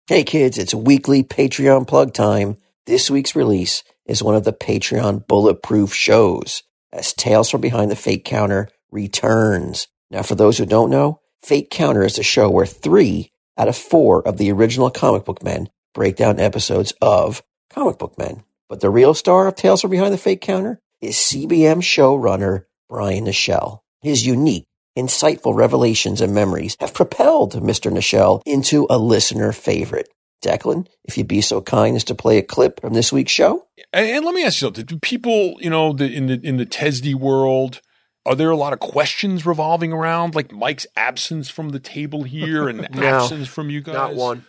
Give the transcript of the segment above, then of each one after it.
Hey kids, it's weekly Patreon plug time. This week's release is one of the Patreon bulletproof shows as Tales from Behind the Fate Counter returns. Now, for those who don't know, Fate Counter is a show where 3 out of 4 of the original comic book men break down episodes of comic book men. But the real star of Tales from Behind the Fate Counter is CBM showrunner Brian Nichelle. His unique, insightful revelations and memories have propelled Mr. Nichelle into a listener favorite. Declan, if you'd be so kind as to play a clip from this week's show. And let me ask you something. Do people, in the TESD world, are there a lot of questions revolving around like Mike's absence from the table here and the absence from you guys? Not one.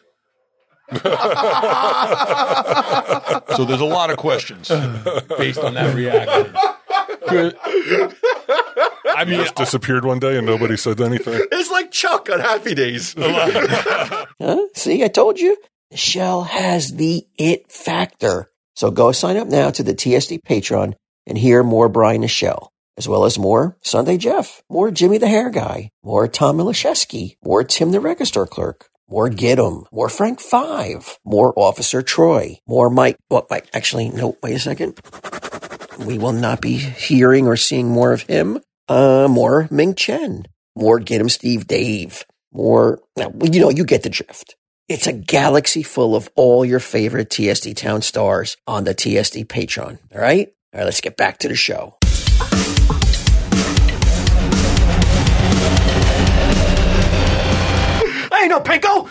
So there's a lot of questions based on that reaction. I mean, just disappeared one day and nobody said anything. It's like Chuck on Happy Days. Huh? See, I told you. Nichelle has the it factor. So go sign up now to the TSD Patreon and hear more Brian Nichelle, as well as more Sunday Jeff, more Jimmy the Hair Guy, more Tom Milashevsky, more Tim the Record Store Clerk, more Get 'em, more Frank Five, more Officer Troy, more Mike. Well, actually, no, wait a second. We will not be hearing or seeing more of him. More Ming Chen, more Get 'em Steve Dave, more, you get the drift. It's a galaxy full of all your favorite TSD Town stars on the TSD Patreon. All right, let's get back to the show. I ain't no pinko.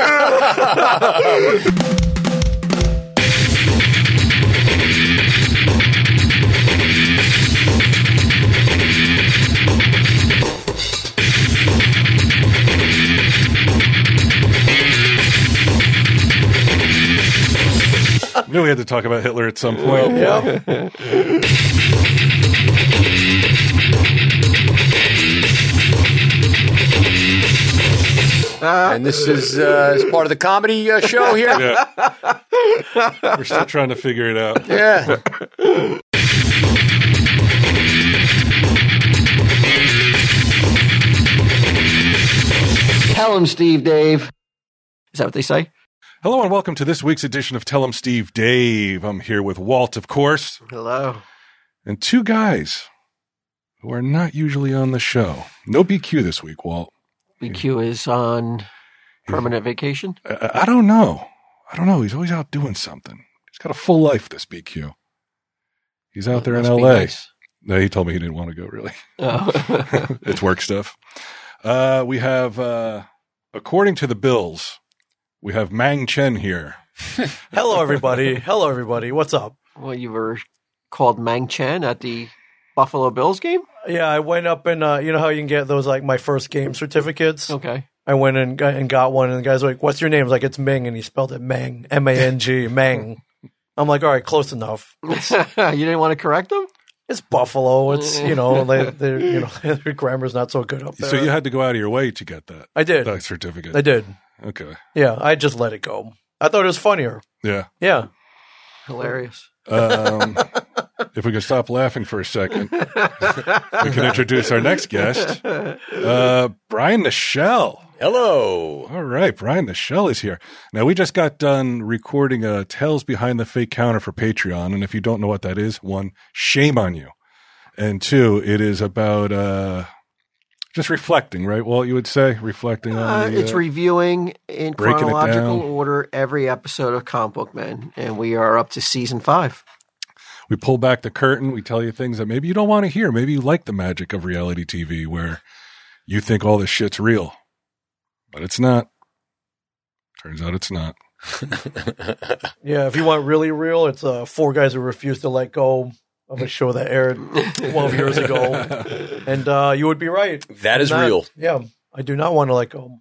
Knew we had to talk about Hitler at some point. Yeah. And this is part of the comedy show here. Yeah. We're still trying to figure it out. Yeah. Tell him, Steve Dave. Is that what they say? Hello and welcome to this week's edition of Tell 'em Steve Dave. I'm here with Walt, of course. Hello. And 2 guys who are not usually on the show. No BQ this week, Walt. BQ is on permanent vacation? I don't know. He's always out doing something. He's got a full life, this BQ. He's out there in LA. Nice. No, he told me he didn't want to go, really. Oh. It's work stuff. We have, according to the bills, we have Mang Chen here. Hello, everybody. What's up? Well, you were called Mang Chen at the Buffalo Bills game? Yeah, I went up and you know how you can get those like my first game certificates? Okay. I went and got one, and the guy's like, "What's your name?" I was like, "It's Ming," and he spelled it Mang, M-A-N-G, Mang. I'm like, "All right, close enough." You didn't want to correct them? It's Buffalo. It's their grammar's not so good up there. So you had to go out of your way to get that. I did. That certificate. I did. Okay. Yeah, I just let it go. I thought it was funnier. Yeah. Yeah. Hilarious. If we can stop laughing for a second, we can introduce our next guest, Brian Nichelle. Hello. All right, Brian Nichelle is here. Now, we just got done recording Tales Behind the Fate Counter for Patreon, and if you don't know what that is, 1, shame on you, and 2, it is about just reflecting, right? Well, you would say reflecting on it's reviewing in breaking it chronological down. order every episode of Comic Book Men, and we are up to season 5. We pull back the curtain. We tell you things that maybe you don't want to hear. Maybe you like the magic of reality TV where you think all this shit's real, but it's not. Turns out it's not. Yeah, if you want really real, it's 4 guys who refuse to let go of a show that aired 12 years ago. And you would be right. That is real. Yeah, I do not want to let go.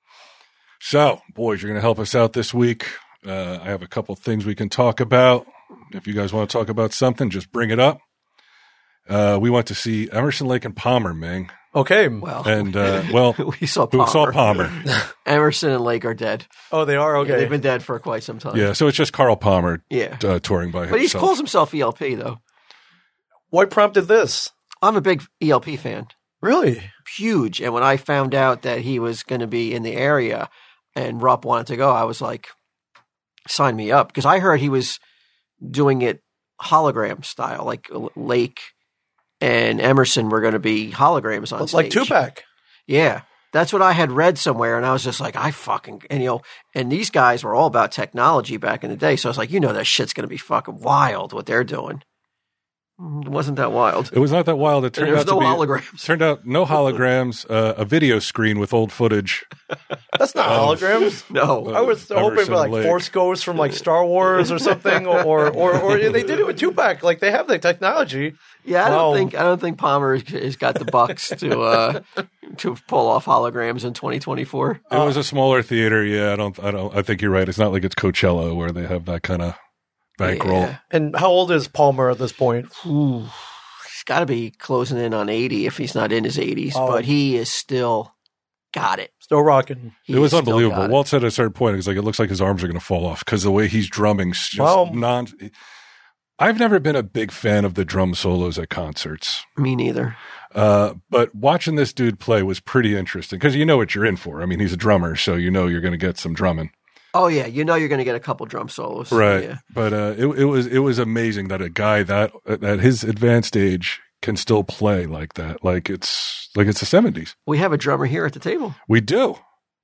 So, boys, you're going to help us out this week. I have a couple things we can talk about. If you guys want to talk about something, just bring it up. We went to see Emerson, Lake and Palmer, Ming. Okay. Well, And, we saw Palmer. who saw Palmer? Emerson and Lake are dead. Oh, they are? Okay. Yeah, they've been dead for quite some time. Yeah, so it's just Carl Palmer Yeah. touring by But he himself. calls himself ELP, though. What prompted this? I'm a big ELP fan. Really? Huge. And when I found out that he was going to be in the area, and Rupp wanted to go, I was like, sign me up. Because I heard he was doing it hologram style, like Lake and Emerson were going to be holograms on stage. Like Tupac. Yeah. That's what I had read somewhere, and I was just like, and these guys were all about technology back in the day, so I was like, that shit's going to be fucking wild what they're doing. It wasn't that wild. It was not that wild. It turned out to be holograms. Turned out no holograms, a video screen with old footage. That's not holograms. No. I was hoping for like Lake. Force Ghosts from like Star Wars or something, or they did it with Tupac. Like they have the technology. Yeah, I don't think Palmer has got the bucks to pull off holograms in 2024. It was a smaller theater. Yeah, I think you're right. It's not like it's Coachella where they have that kind of bankroll. Yeah. And how old is Palmer at this point? He's got to be closing in on 80 if he's not in his 80s, but he is still got it. Still rocking. It was unbelievable. Walt said at a certain point, he's like, it looks like his arms are going to fall off because the way he's drumming just I've never been a big fan of the drum solos at concerts. Me neither. But watching this dude play was pretty interesting because you know what you're in for. I mean, he's a drummer, so you know you're going to get some drumming. Oh yeah, you're going to get a couple drum solos, right? Yeah. But it was amazing that a guy that at his advanced age can still play like that, like it's the 70s. We have a drummer here at the table. We do.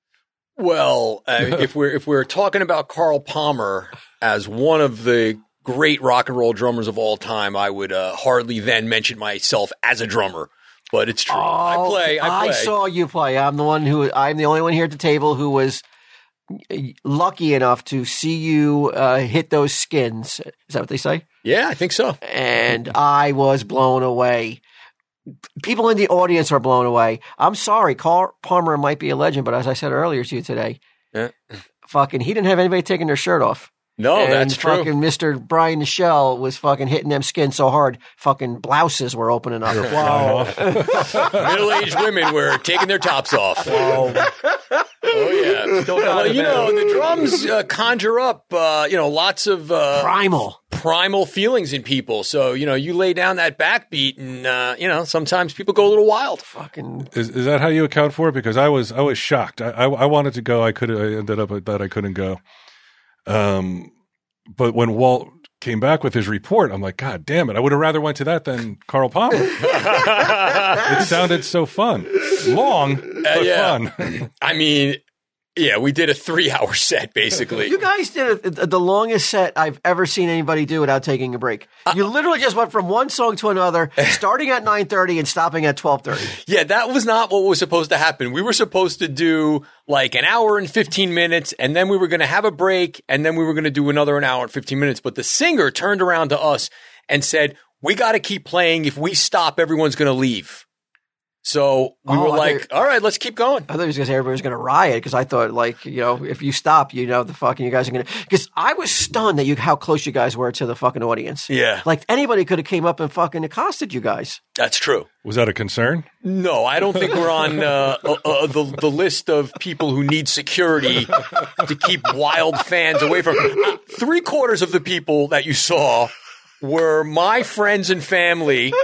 Well, if we're talking about Carl Palmer as one of the great rock and roll drummers of all time, I would hardly then mention myself as a drummer. But it's true. I play. I saw you play. I'm the only one here at the table who was lucky enough to see you hit those skins. Is that what they say? Yeah, I think so. And I was blown away. People in the audience are blown away. I'm sorry, Carl Palmer might be a legend, but as I said earlier to you today, he didn't have anybody taking their shirt off. No, that's true. Fucking Mr. Brian Nichelle was fucking hitting them skins so hard, fucking blouses were opening up. Wow. Middle-aged women were taking their tops off. Wow. Oh, yeah. Well, the drums conjure up, lots of primal feelings in people. So, you lay down that backbeat and, sometimes people go a little wild. Fucking. Is that how you account for it? Because I was shocked. I wanted to go. I ended up that I couldn't go. But when Walt came back with his report, I'm like, God damn it. I would have rather went to that than Carl Palmer. It sounded so fun. Long, but fun. I mean, yeah, we did a 3-hour set, basically. You guys did the longest set I've ever seen anybody do without taking a break. You literally just went from one song to another, starting at 9:30 and stopping at 12:30. Yeah, that was not what was supposed to happen. We were supposed to do like an hour and 15 minutes, and then we were going to have a break, and then we were going to do another an hour and 15 minutes. But the singer turned around to us and said, we got to keep playing. If we stop, everyone's going to leave. So we were like, all right, let's keep going. I thought he was going to say everybody was going to riot because I thought, if you stop, the fucking you guys are going to. Because I was stunned at how close you guys were to the fucking audience. Yeah. Like anybody could have came up and fucking accosted you guys. That's true. Was that a concern? No, I don't think we're on the list of people who need security to keep wild fans away from. 3/4 of the people that you saw were my friends and family,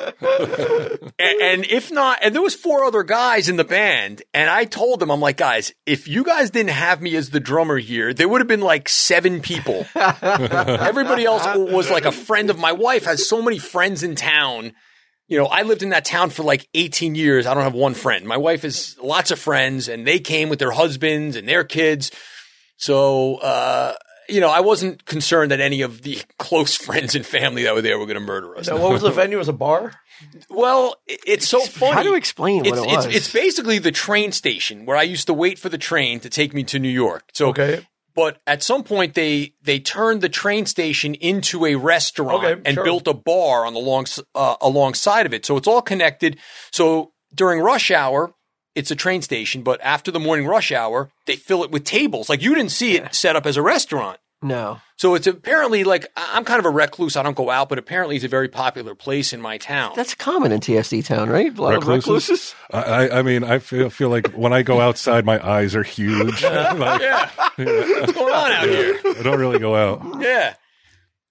and if not, and there was 4 other guys in the band, and I told them, I'm like, guys, if you guys didn't have me as the drummer here, there would have been like 7 people. Everybody else was like a friend of my wife, has so many friends in town. I lived in that town for like 18 years. I don't have one friend. My wife has lots of friends, and they came with their husbands and their kids. So, I wasn't concerned that any of the close friends and family that were there were going to murder us. Now, what was the venue? It was a bar? Well, it's so funny. How do you explain what it was? It's basically the train station where I used to wait for the train to take me to New York. So, okay. But at some point, they turned the train station into a restaurant and built a bar on the alongside of it. So it's all connected. So during rush hour, it's a train station, but after the morning rush hour, they fill it with tables. Like you didn't see it set up as a restaurant. No. So it's apparently like, I'm kind of a recluse. I don't go out, but apparently it's a very popular place in my town. That's common in TSD town, right? A lot of recluses. I mean, I feel like when I go outside, my eyes are huge. What's going on out here? I don't really go out. Yeah.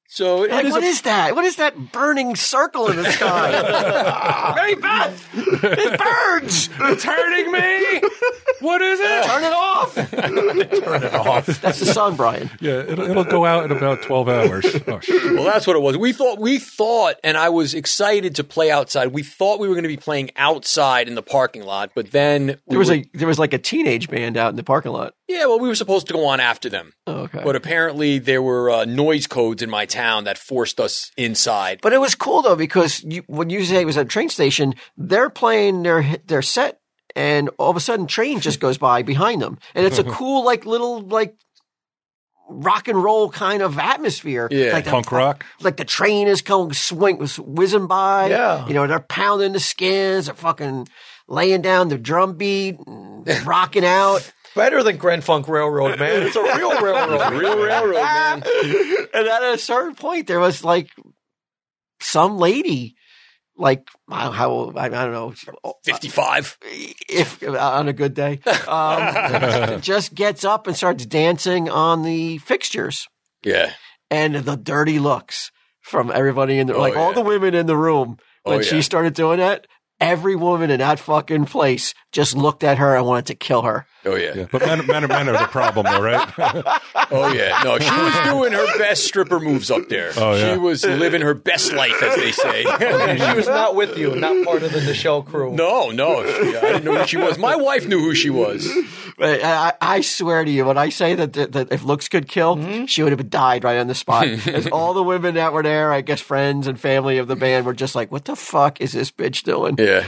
So it Like, is what is that? What is that burning circle in the sky? Hey, Beth! It burns! It's hurting me. What is it? Turn it off! Turn it off. That's the sun, Brian. Yeah, it'll go out in about 12 hours. Oh, shit. Well, that's what it was. We thought, and I was excited to play outside. We thought we were going to be playing outside in the parking lot, but then There was like a teenage band out in the parking lot. we were supposed to go on after them. Oh, okay. But apparently there were noise codes in my town that forced us inside. But it was cool though, because when you say it was at a train station, they're playing their set, and all of a sudden train just goes by behind them. And it's a cool, like little, like rock and roll kind of atmosphere. Yeah. Like Punk rock. Like the train is whizzing by. Yeah. You know, they're pounding the skins, they're fucking laying down the drum beat, rocking out. Better than Grand Funk Railroad, man. It's a real railroad. Real railroad, man. And then at a certain point, there was like some lady, like how I don't know, 55. if on a good day, just gets up and starts dancing on the fixtures, Yeah. and the dirty looks from everybody in the all yeah. the women in the room when Oh, she yeah. started doing that. Every woman in that fucking place just looked at her and wanted to kill her. Oh, yeah. Yeah, but men are the problem, though, right? Oh, yeah. No, she was doing her best stripper moves up there. Oh, yeah. She was living her best life, as they say. She was not with you, not part of the Nichelle crew. No. I didn't know who she was. My wife knew who she was. But I swear to you, when I say that if looks could kill, she would have died right on the spot. As all the women that were there, I guess friends and family of the band were just like, what the fuck is this bitch doing? Yeah.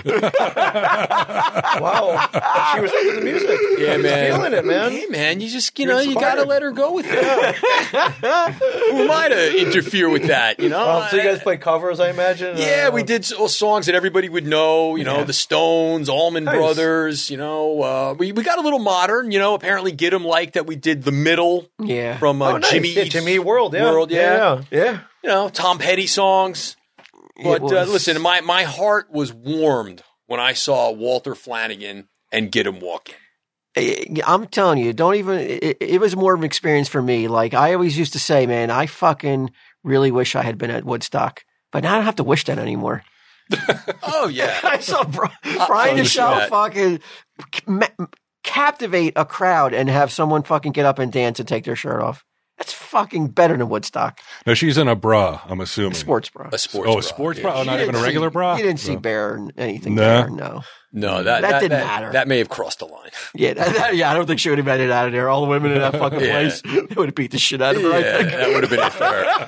Wow. She was into the music. Yeah, man. Feeling it, man. Hey, man, you just, you got to let her go with it. Who am I to interfere with that, you know? So you guys play covers, I imagine? Yeah, we did songs that everybody would know, the Stones, Allman Brothers, we got a little modern, apparently Gidim liked that we did The Middle Yeah. from Nice. Jimmy Yeah, Eats Jimmy Eat World, yeah. World, yeah. Yeah. Tom Petty songs. But listen, my heart was warmed when I saw Walter Flanagan and Gidim walk in. I'm telling you, it was more of an experience for me. Like I always used to say, man, I fucking really wish I had been at Woodstock, but now I don't have to wish that anymore. Oh, yeah. I saw Brian Nichelle fucking captivate a crowd and have someone fucking get up and dance and take their shirt off. That's fucking better than Woodstock. No, she's in a bra, I'm assuming. Sports bra. A sports Oh, bra. a sports Yeah. bra? Oh, You not even a didn't regular see- bra? You didn't see No. Bear anything No. there. No. No, That didn't matter. That may have crossed the line. Yeah, I don't think she would have made it out of there. All the women in that fucking Yeah. place, they would have beat the shit out of her, I Yeah, think. that would have been it for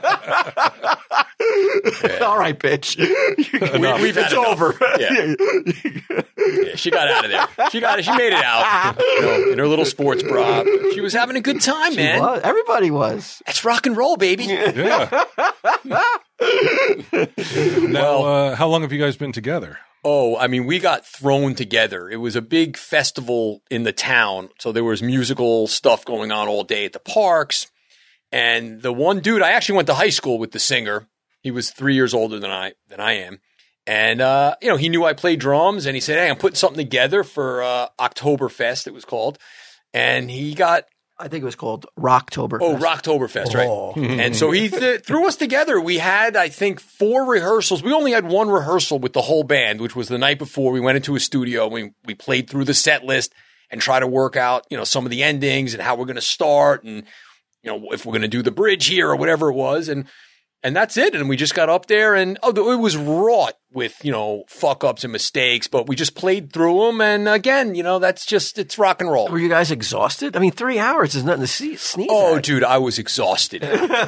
her. All right, bitch. We've had it's enough. over. Yeah. Yeah, she got out of there. She made it out. In her little sports bra. She was having a good time, man. Well, everybody was. That's rock and roll, baby. Yeah. Now, how long have you guys been together? Oh, I mean, we got thrown together. It was a big festival in the town. So there was musical stuff going on all day at the parks. And the one dude, I actually went to high school with the singer. He was 3 years older than I am. And, he knew I played drums and he said, hey, I'm putting something together for Oktoberfest, it was called. And he got, I think it was called Rocktober. Rocktoberfest, right? Oh. And so he threw us together. We had, I think, 4 rehearsals. We only had 1 rehearsal with the whole band, which was the night before. We went into a studio. We played through the set list and tried to work out, some of the endings and how we're going to start and, if we're going to do the bridge here or whatever it was. And that's it. And we just got up there and, it was wrought with, fuck ups and mistakes, but we just played through them. And again, it's rock and roll. Were you guys exhausted? I mean, 3 hours is nothing to sneeze Oh, at. dude, I was exhausted.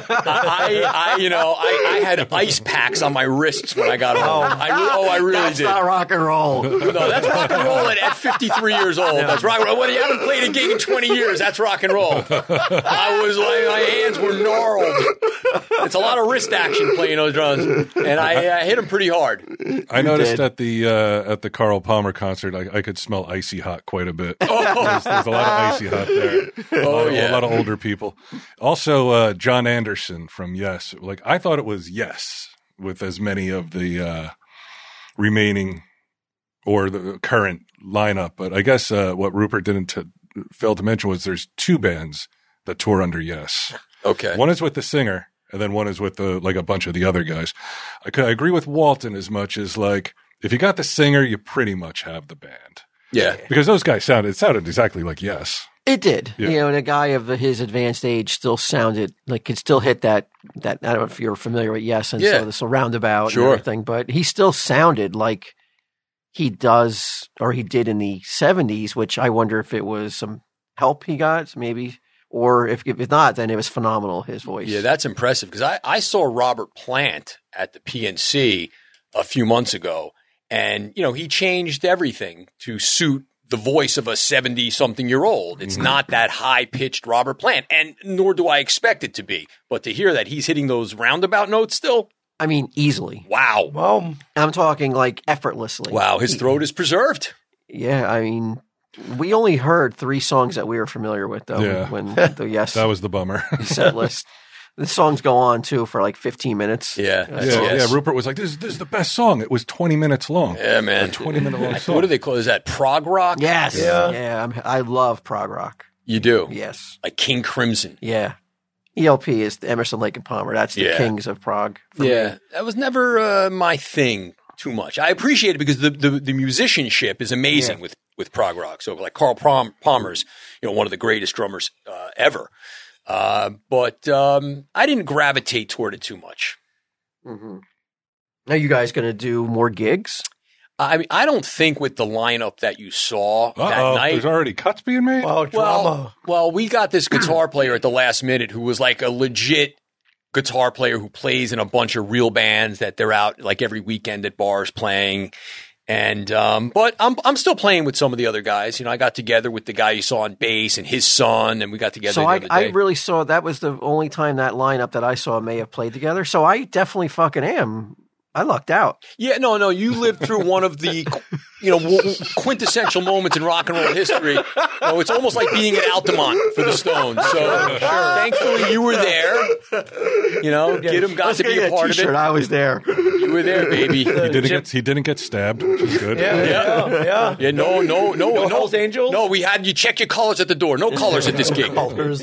I had ice packs on my wrists when I got home. I really That's did. not rock and roll. No, that's rock and roll at 53 years old. That's rock and roll. When you haven't played a gig in 20 years, that's rock and roll. I was like, my hands were gnarled. It's a lot of wrist action playing those drums, and I hit them pretty hard. I noticed did. at the Carl Palmer concert, I could smell icy hot quite a bit. There's a lot of icy hot there. A lot of older people. Also, John Anderson from Yes. Like I thought it was Yes with as many of the remaining or the current lineup, but I guess what Rupert didn't fail to mention was there's 2 bands that tour under Yes. Okay. One is with the singer, and then one is with like a bunch of the other guys. I agree with Walton as much as like if you got the singer, you pretty much have the band. Yeah. Because those guys sounded exactly like Yes. It did. Yeah. You know, and a guy of his advanced age still sounded like could still hit that. I don't know if you're familiar with Yes and some of the roundabout Sure. and everything, but he still sounded like he does or he did in the 70s, which I wonder if it was some help he got, maybe, or if not, then it was phenomenal, his voice. Yeah, that's impressive because I saw Robert Plant at the PNC a few months ago, and, you know, he changed everything to suit the voice of a 70-something-year-old. It's not that high-pitched Robert Plant, and nor do I expect it to be. But to hear that he's hitting those roundabout notes still, I mean, easily. wow. Well, I'm talking like effortlessly. Wow, his throat is preserved. Yeah, I mean, we only heard 3 songs that we were familiar with, though, Yeah. when the Yes That was the bummer. set list. The songs go on, too, for like 15 minutes. Yeah. Yeah, Rupert was like, this is the best song. It was 20 minutes long. Yeah, man. 20-minute long song. What do they call it? Is that prog rock? Yes. Yeah. I love prog rock. You do? Yes. Like King Crimson. Yeah. ELP is Emerson, Lake and Palmer. That's the kings of prog. for me. Yeah. That was never my thing too much. I appreciate it because the musicianship is amazing with prog rock. So like Carl Palmer's, you know, one of the greatest drummers ever. But I didn't gravitate toward it too much. Mm-hmm. Are you guys going to do more gigs? I mean, I don't think with the lineup that you saw that night. There's already cuts being made? well, drama. Well, we got this guitar player at the last minute who was like a legit guitar player who plays in a bunch of real bands that they're out like every weekend at bars playing. And but I'm still playing with some of the other guys. You know, I got together with the guy you saw on bass and his son, and we got together So the other day. I really saw that was the only time that lineup that I saw may have played together. So I definitely fucking am. I lucked out. Yeah, no, you lived through one of the, you know, quintessential moments in rock and roll history. You know, it's almost like being at Altamont for the Stones. So thankfully you were there. You know, Gidim got to be a part of it. I was there. You were there, baby. He didn't get stabbed, which is good. Yeah. Yeah, no. Hells Angels? No, we had you check your colors at the door. No colors at this gig. Colors.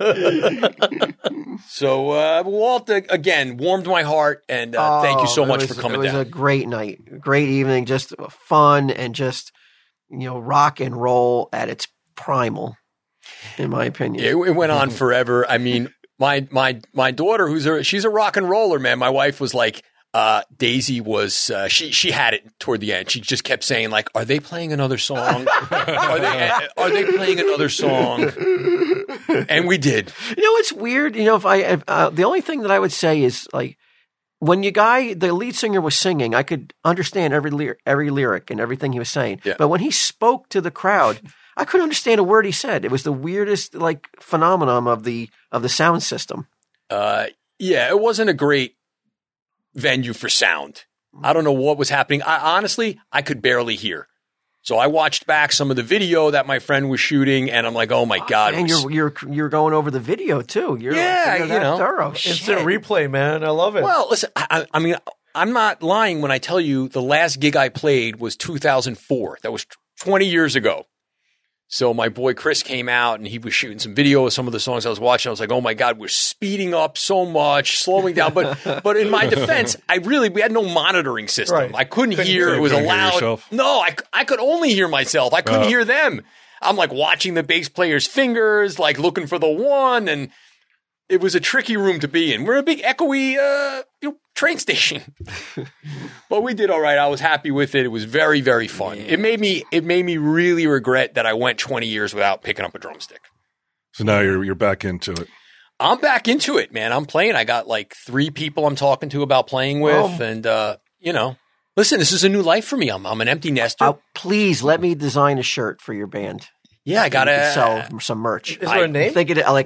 So, Walt, again, warmed my heart, and thank you so much for coming down. It was down. a great night, great evening, just fun and just, you know, rock and roll at its primal, in my opinion. Yeah, it went on forever. I mean, my daughter, she's a rock and roller, man. My wife was like, Daisy was, she had it toward the end. She just kept saying like, are they playing another song? Are they playing another song? And we did. You know, it's weird. You know, the only thing that I would say is like, when the lead singer was singing, I could understand every lyric and everything he was saying. Yeah. But when he spoke to the crowd, I couldn't understand a word he said. It was the weirdest like phenomenon of the sound system. Yeah, it wasn't a great venue for sound. I don't know what was happening. Honestly, I could barely hear. So I watched back some of the video that my friend was shooting, and I'm like, oh my God. And you're going over the video too. You're that thorough. Instant replay, man. I love it. Well, listen, I mean, I'm not lying when I tell you the last gig I played was 2004. That was 20 years ago. So my boy Chris came out and he was shooting some video of some of the songs I was watching. I was like, oh my God, we're speeding up so much, slowing down. But in my defense, we had no monitoring system. Right. I couldn't hear. It was couldn't hear allowed. yourself? No, I could only hear myself. I couldn't hear them. I'm like watching the bass player's fingers, like looking for the one. And it was a tricky room to be in. We're a big echoey train station. But we did all right. I was happy with it. It was very, very fun. Yeah. It made me really regret that I went 20 years without picking up a drumstick. So now you're back into it. I'm back into it, man. I'm playing. I got like 3 people I'm talking to about playing with. And, you know, listen, this is a new life for me. I'm an empty nester. Please let me design a shirt for your band. Yeah, I got to sell some merch. Is there a name?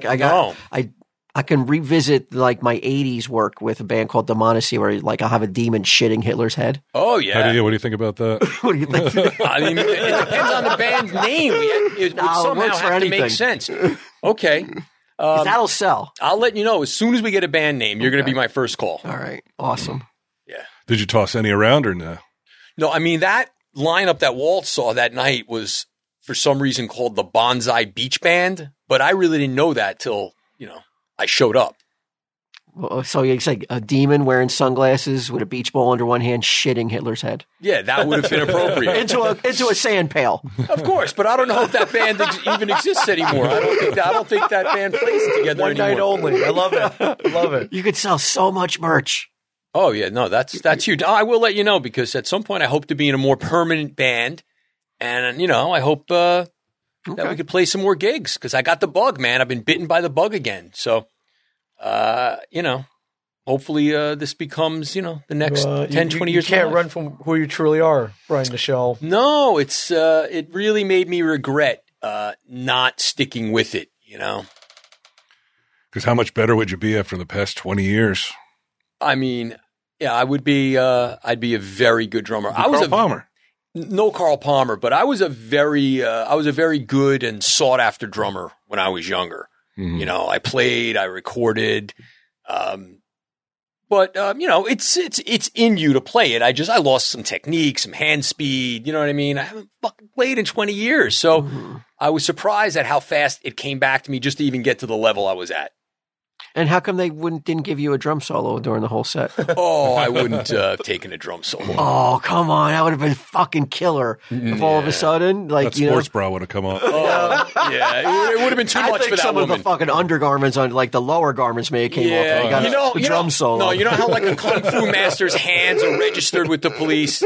I can revisit like my 80s work with a band called Demonacy where like I'll have a demon shitting Hitler's head. Oh, yeah. What do you think about that? What do you think? I mean, it depends on the band's name. It would somehow have to make sense. Okay. That'll sell. I'll let you know. As soon as we get a band name, you're going to be my first call. All right. Awesome. Yeah. Did you toss any around or no? No, I mean, that lineup that Walt saw that night was for some reason called the Bonsai Beach Band, but I really didn't know that till, you know, I showed up. So it's like a demon wearing sunglasses with a beach ball under one hand, shitting Hitler's head Yeah, that would have been appropriate. into a sand pail. Of course, but I don't know if that band even exists anymore. I don't think that band plays together One anymore. night only. I love it. I love it. You could sell so much merch. Oh yeah, no, that's huge. I will let you know because at some point I hope to be in a more permanent band, and I hope that we could play some more gigs because I got the bug, man. I've been bitten by the bug again. So, hopefully this becomes the next 10, 20 years. You can't run from who you truly are, Brian Nichelle. No, it really made me regret not sticking with it. Because how much better would you be after the past 20 years? I mean, yeah, I'd be a very good drummer. Carl Palmer. No Carl Palmer, but I was a very good and sought after drummer when I was younger. Mm-hmm. I played, I recorded, but it's in you to play it. I lost some technique, some hand speed. You know what I mean? I haven't fucking played in 20 years, so I was surprised at how fast it came back to me just to even get to the level I was at. And how come they didn't give you a drum solo during the whole set? Oh, I wouldn't have taken a drum solo. Oh, come on. That would have been fucking killer. If all of a sudden, That sports bra would have come off. Oh, yeah, it would have been too I much think for that some woman. of the fucking undergarments on, like the lower garments may have came off. And got a drum solo. No, you know how like a kung fu master's hands are registered with the police?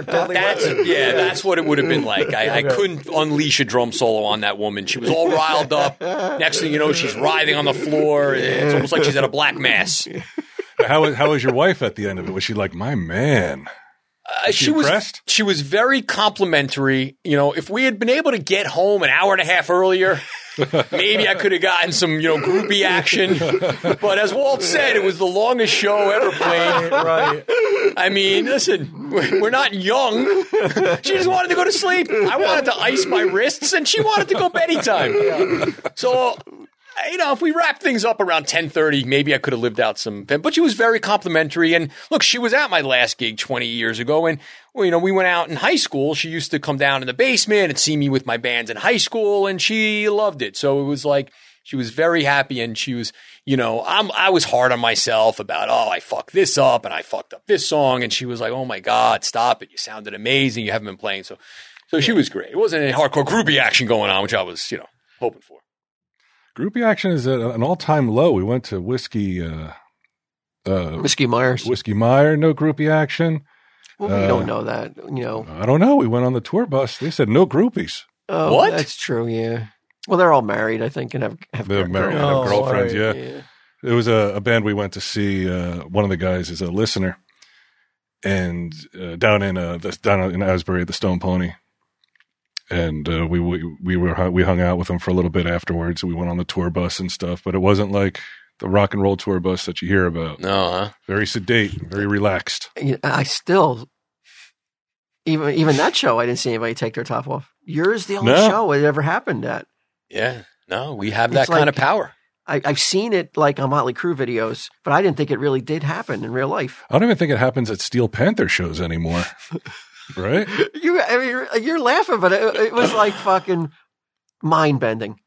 That's what it would have been like. I couldn't unleash a drum solo on that woman. She was all riled up. Next thing you know, she's writhing on the floor. It's almost like she's at a black mass. How was your wife at the end of it? Was she like, my man? She was impressed? She was very complimentary. If we had been able to get home an hour and a half earlier, maybe I could have gotten some, groupie action. But as Walt said, it was the longest show ever played. Right. I mean, listen, we're not young. She just wanted to go to sleep. I wanted to ice my wrists, and she wanted to go beddy time. So, if we wrap things up around 10:30, maybe I could have lived out some. But she was very complimentary. And look, she was at my last gig 20 years ago. And, we went out in high school. She used to come down in the basement and see me with my bands in high school. And she loved it. So it was like she was very happy. And she was, I was hard on myself about, I fucked this up and I fucked up this song. And she was like, oh, my God, stop it. You sounded amazing. You haven't been playing. So she was great. It wasn't any hardcore groupie action going on, which I was, hoping for. Groupie action is at an all-time low. We went to Whiskey Myers. Whiskey Meyer, no groupie action. Well, we don't know that, I don't know. We went on the tour bus. They said no groupies. Oh, What? That's true, yeah. Well, they're all married, I think, and have They're married, have Oh, girlfriends, right. yeah. It was a band we went to see. One of the guys is a listener, and down in Asbury at the Stone Pony. And we hung out with them for a little bit afterwards. We went on the tour bus and stuff, but it wasn't like the rock and roll tour bus that you hear about. No, huh? Very sedate, very relaxed. I still, even that show, I didn't see anybody take their top off. Yours the only No. show it ever happened at. Yeah. No, we have that It's kind like- of power. I've seen it like on Motley Crue videos, but I didn't think it really did happen in real life. I don't even think it happens at Steel Panther shows anymore. Right? You're laughing, but it was like fucking mind bending.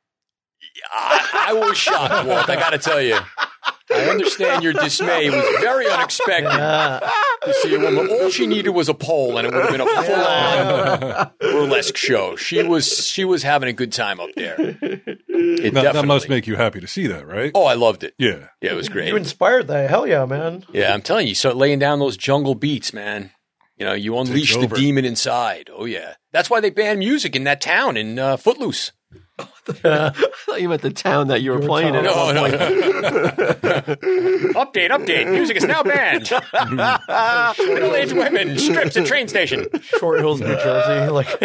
I was shocked, Walt. I got to tell you. I understand your dismay. It was very unexpected to see a woman. All she needed was a pole, and it would have been a full-on burlesque show. She was having a good time up there. It That definitely must make you happy to see that, right? Oh, I loved it. Yeah. Yeah, it was great. You inspired that. Hell yeah, man. Yeah, I'm telling you, start laying down those jungle beats, man. You unleash the over. demon inside. Oh, yeah. That's why they banned music in that town in Footloose. I thought you meant the town that you were playing in. No. Update. Music is now banned. Middle-aged women, strips at train station. Short Hills, New Jersey.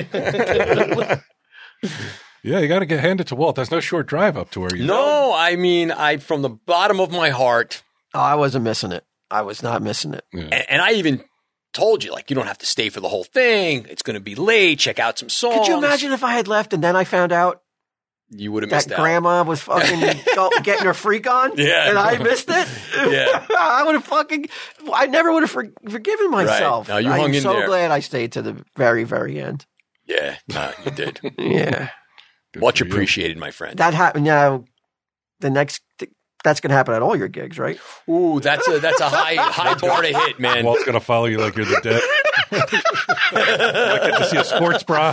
Yeah, you got to hand it to Walt. That's no short drive up to where you No, I mean, from the bottom of my heart, Oh, I wasn't missing it. I was not missing it. and I even told you, you don't have to stay for the whole thing. It's going to be late. Check out some songs. Could you imagine if I had left and then I found out You would have that missed out. grandma was fucking getting her freak on? Yeah. And I missed it? Yeah. I would have I never would have forgiven myself. No, you hung I'm in so there. glad I stayed to the very, very end. Yeah, no, you did. Yeah. Much for you. appreciated, my friend. That happened. The next that's going to happen at all your gigs, right? Ooh, that's a high bar to hit, man. Walt's going to follow you like you're the dead. Might get to see a sports bra.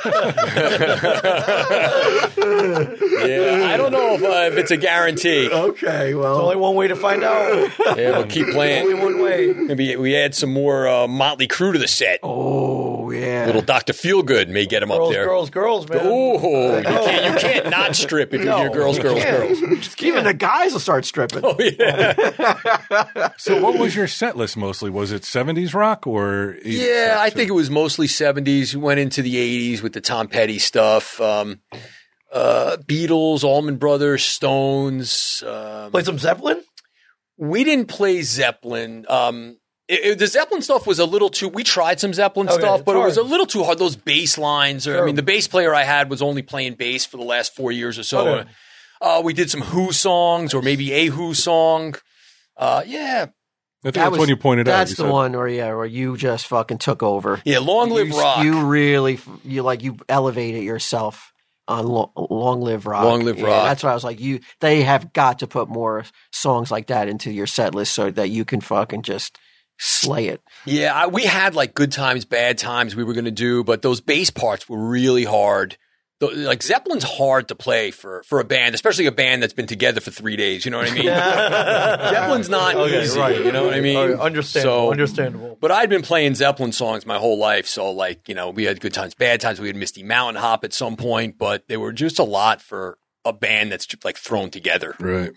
Yeah, I don't know if it's a guarantee. Okay, well. There's only one way to find out. Yeah, we'll keep playing. Only one way. Maybe we add some more Motley Crue to the set. Oh, yeah. Little Dr. Feelgood may get him up there. Girls, man. Oh, you can't not strip if you hear girls. Even the guys will start stripping. Oh, yeah. So what was your set list mostly? Was it 70s rock or 80s Yeah, stuff, I too? think it was mostly 70s. We went into the 80s with the Tom Petty stuff. Beatles, Allman Brothers, Stones. Play some Zeppelin? We didn't play Zeppelin. The Zeppelin stuff was a little too. We tried some Zeppelin stuff, but it was a little too hard. Those bass lines. I mean, the bass player I had was only playing bass for the last 4 years or so. Okay. We did some Who songs, or maybe a Who song. Yeah, I think that's when you pointed out. That's You the said- one where you just fucking took over. yeah. Long live rock. You really, you elevated yourself on Long Live Rock. Long Live Yeah, Rock. That's why I was like, they have got to put more songs like that into your set list so that you can fucking just slay it. Yeah, we had like good times, bad times we were going to do, but those bass parts were really hard. Like Zeppelin's hard to play for a band, especially a band that's been together for 3 days. You know what I mean? Zeppelin's not easy. right. You know what I mean? Okay, understandable. But I'd been playing Zeppelin songs my whole life, so like we had good times, bad times. We had Misty Mountain Hop at some point, but they were just a lot for a band that's just like thrown together. Right.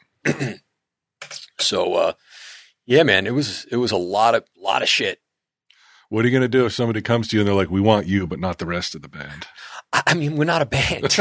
So yeah, man, it was a lot of shit. What are you going to do if somebody comes to you and they're like, we want you, but not the rest of the band? I mean, we're not a band.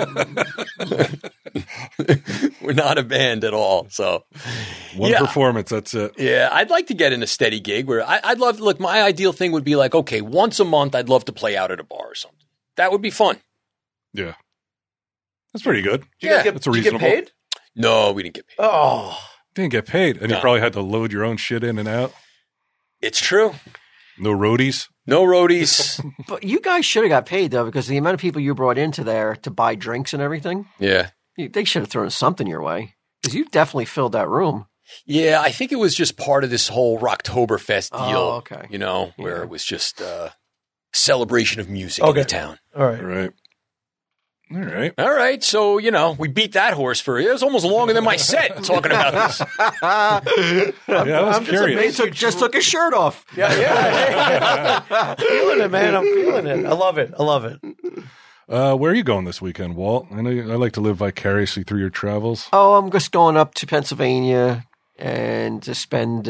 We're not a band at all. So One performance, that's it. yeah, I'd like to get in a steady gig where I'd love. Look, my ideal thing would be like, okay, once a month, I'd love to play out at a bar or something. That would be fun. Yeah. That's pretty good. Yeah, that's Did you reasonable. get paid? no, we didn't get paid. Oh. Didn't get paid. And No. you probably had to load your own shit in and out. It's true. No roadies. No roadies. But you guys should have got paid, though, because the amount of people you brought into there to buy drinks and everything, Yeah. they should have thrown something your way. Because you definitely filled that room. Yeah, I think it was just part of this whole Rocktoberfest deal. Oh, okay. Where it was just celebration of music in the town. All right. Right. All right. All right, so we beat that horse for it was almost longer than my set talking about this. Yeah, I was curious. Just took his shirt off. Yeah. I'm feeling it, man. I'm feeling it. I love it. Where are you going this weekend, Walt? I know I like to live vicariously through your travels. Oh, I'm just going up to Pennsylvania and to spend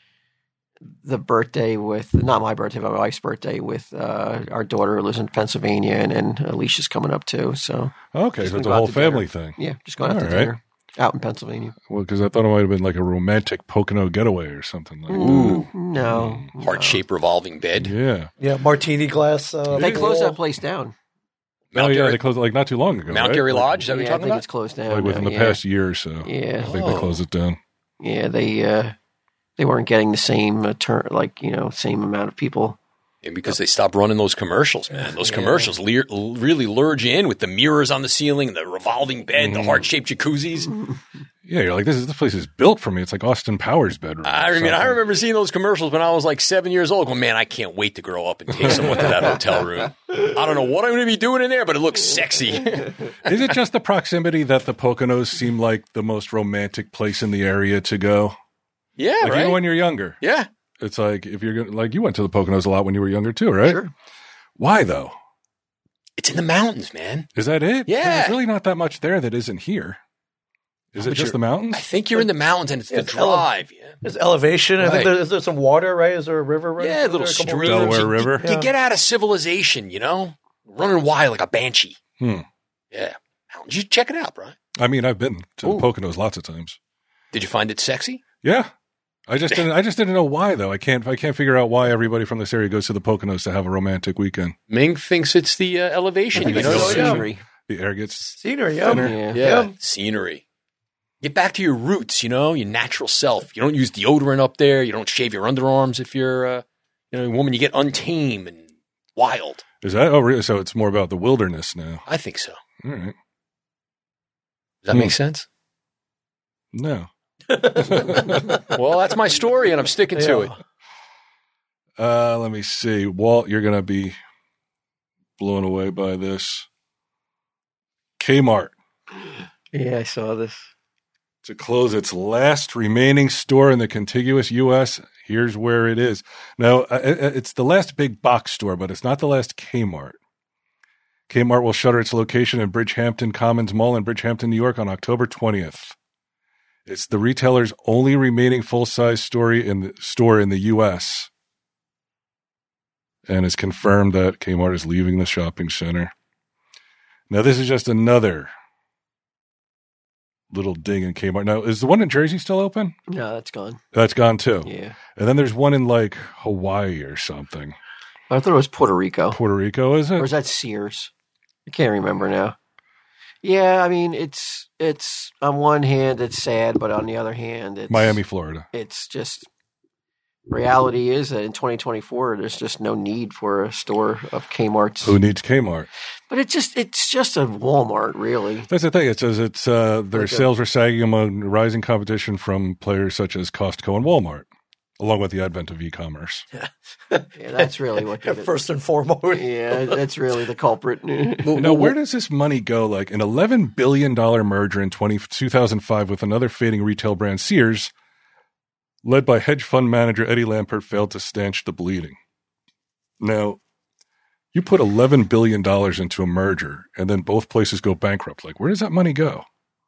the birthday with, not my birthday, but my wife's birthday with our daughter who lives in Pennsylvania, and then Alicia's coming up too. So Okay, Just so it's gonna a go whole out to dinner. family thing. yeah, just going out to All right. dinner out in Pennsylvania. Well, because I thought it might have been like a romantic Pocono getaway or something like that. Ooh, No, heart-shaped revolving bed. Yeah. Yeah, martini glass. they closed that place down. Oh, yeah, Gary- they closed it like not too long ago. Mount right? Gary Lodge. Is that what Yeah, you're I talking think about? it's closed down. Like within the yeah. past year or so. Yeah, I think they closed it down. yeah, they weren't getting the same same amount of people. Yeah, because they stopped running those commercials, man. Those commercials really lured you in with the mirrors on the ceiling, the revolving bed, the heart-shaped jacuzzis. Yeah, you're like, this place is built for me. It's like Austin Powers' bedroom. I remember seeing those commercials when I was like 7 years old. Going, man, I can't wait to grow up and take someone to that hotel room. I don't know what I'm going to be doing in there, but it looks sexy. Is it just the proximity that the Poconos seem like the most romantic place in the area to go? Yeah, Like right. even when you're younger. Yeah. It's like if you're gonna, like you went to the Poconos a lot when you were younger too, right? Sure. Why though? It's in the mountains, man. Is that it? Yeah. There's really not that much there that isn't here. Is it but just you're- the mountains? I think you're in the mountains and it's the It's drive. Yeah. There's elevation. I think Right. there's some water, right? Is there a river? Right? Yeah, little There are a couple streams. rivers? Delaware River. You get out of civilization, running wild like a banshee. Hmm. Yeah. Mountains. You check it out, Brian. I mean, I've been to Ooh. the Poconos lots of times. Did you find it sexy? Yeah. I just didn't know why though. I can't figure out why everybody from this area goes to the Poconos to have a romantic weekend. Ming thinks it's the elevation. I think You it's know? the yeah. scenery. The air gets Scenery, yeah. thinner. Yeah. Yeah. Scenery. Get back to your roots, your natural self. You don't use deodorant up there. You don't shave your underarms if you're a woman. You get untamed and wild. Is that? Oh, really? So it's more about the wilderness now. I think so. All right. Does that make sense? No. Well, that's my story, and I'm sticking to it. Let me see. Walt, you're going to be blown away by this. Kmart Yeah, I saw this. to close its last remaining store in the contiguous U.S. Here's where it is. Now, it's the last big box store, but it's not the last Kmart. Kmart will shutter its location in Bridgehampton Commons Mall in Bridgehampton, New York on October 20th. It's the retailer's only remaining full-size store in the U.S. And it's confirmed that Kmart is leaving the shopping center. Now, this is just another little ding in Kmart. Now, is the one in Jersey still open? No, that's gone. That's gone too. Yeah. And then there's one in like Hawaii or something. I thought it was Puerto Rico. Puerto Rico, is it? Or is that Sears? I can't remember now. Yeah, I mean, it's on one hand, it's sad, but on the other hand, it's Miami, Florida. It's just reality is that in 2024, there's just no need for a store of Kmart's. Who needs Kmart? But it's just a Walmart, really. That's the thing. It says their sales were sagging among rising competition from players such as Costco and Walmart, along with the advent of e-commerce. Yeah, that's really what they did. First and foremost. Yeah, that's really the culprit. Now, where does this money go? Like an $11 billion merger in 2005 with another fading retail brand, Sears, led by hedge fund manager Eddie Lampert, failed to stanch the bleeding. Now, you put $11 billion into a merger, and then both places go bankrupt. Like, where does that money go?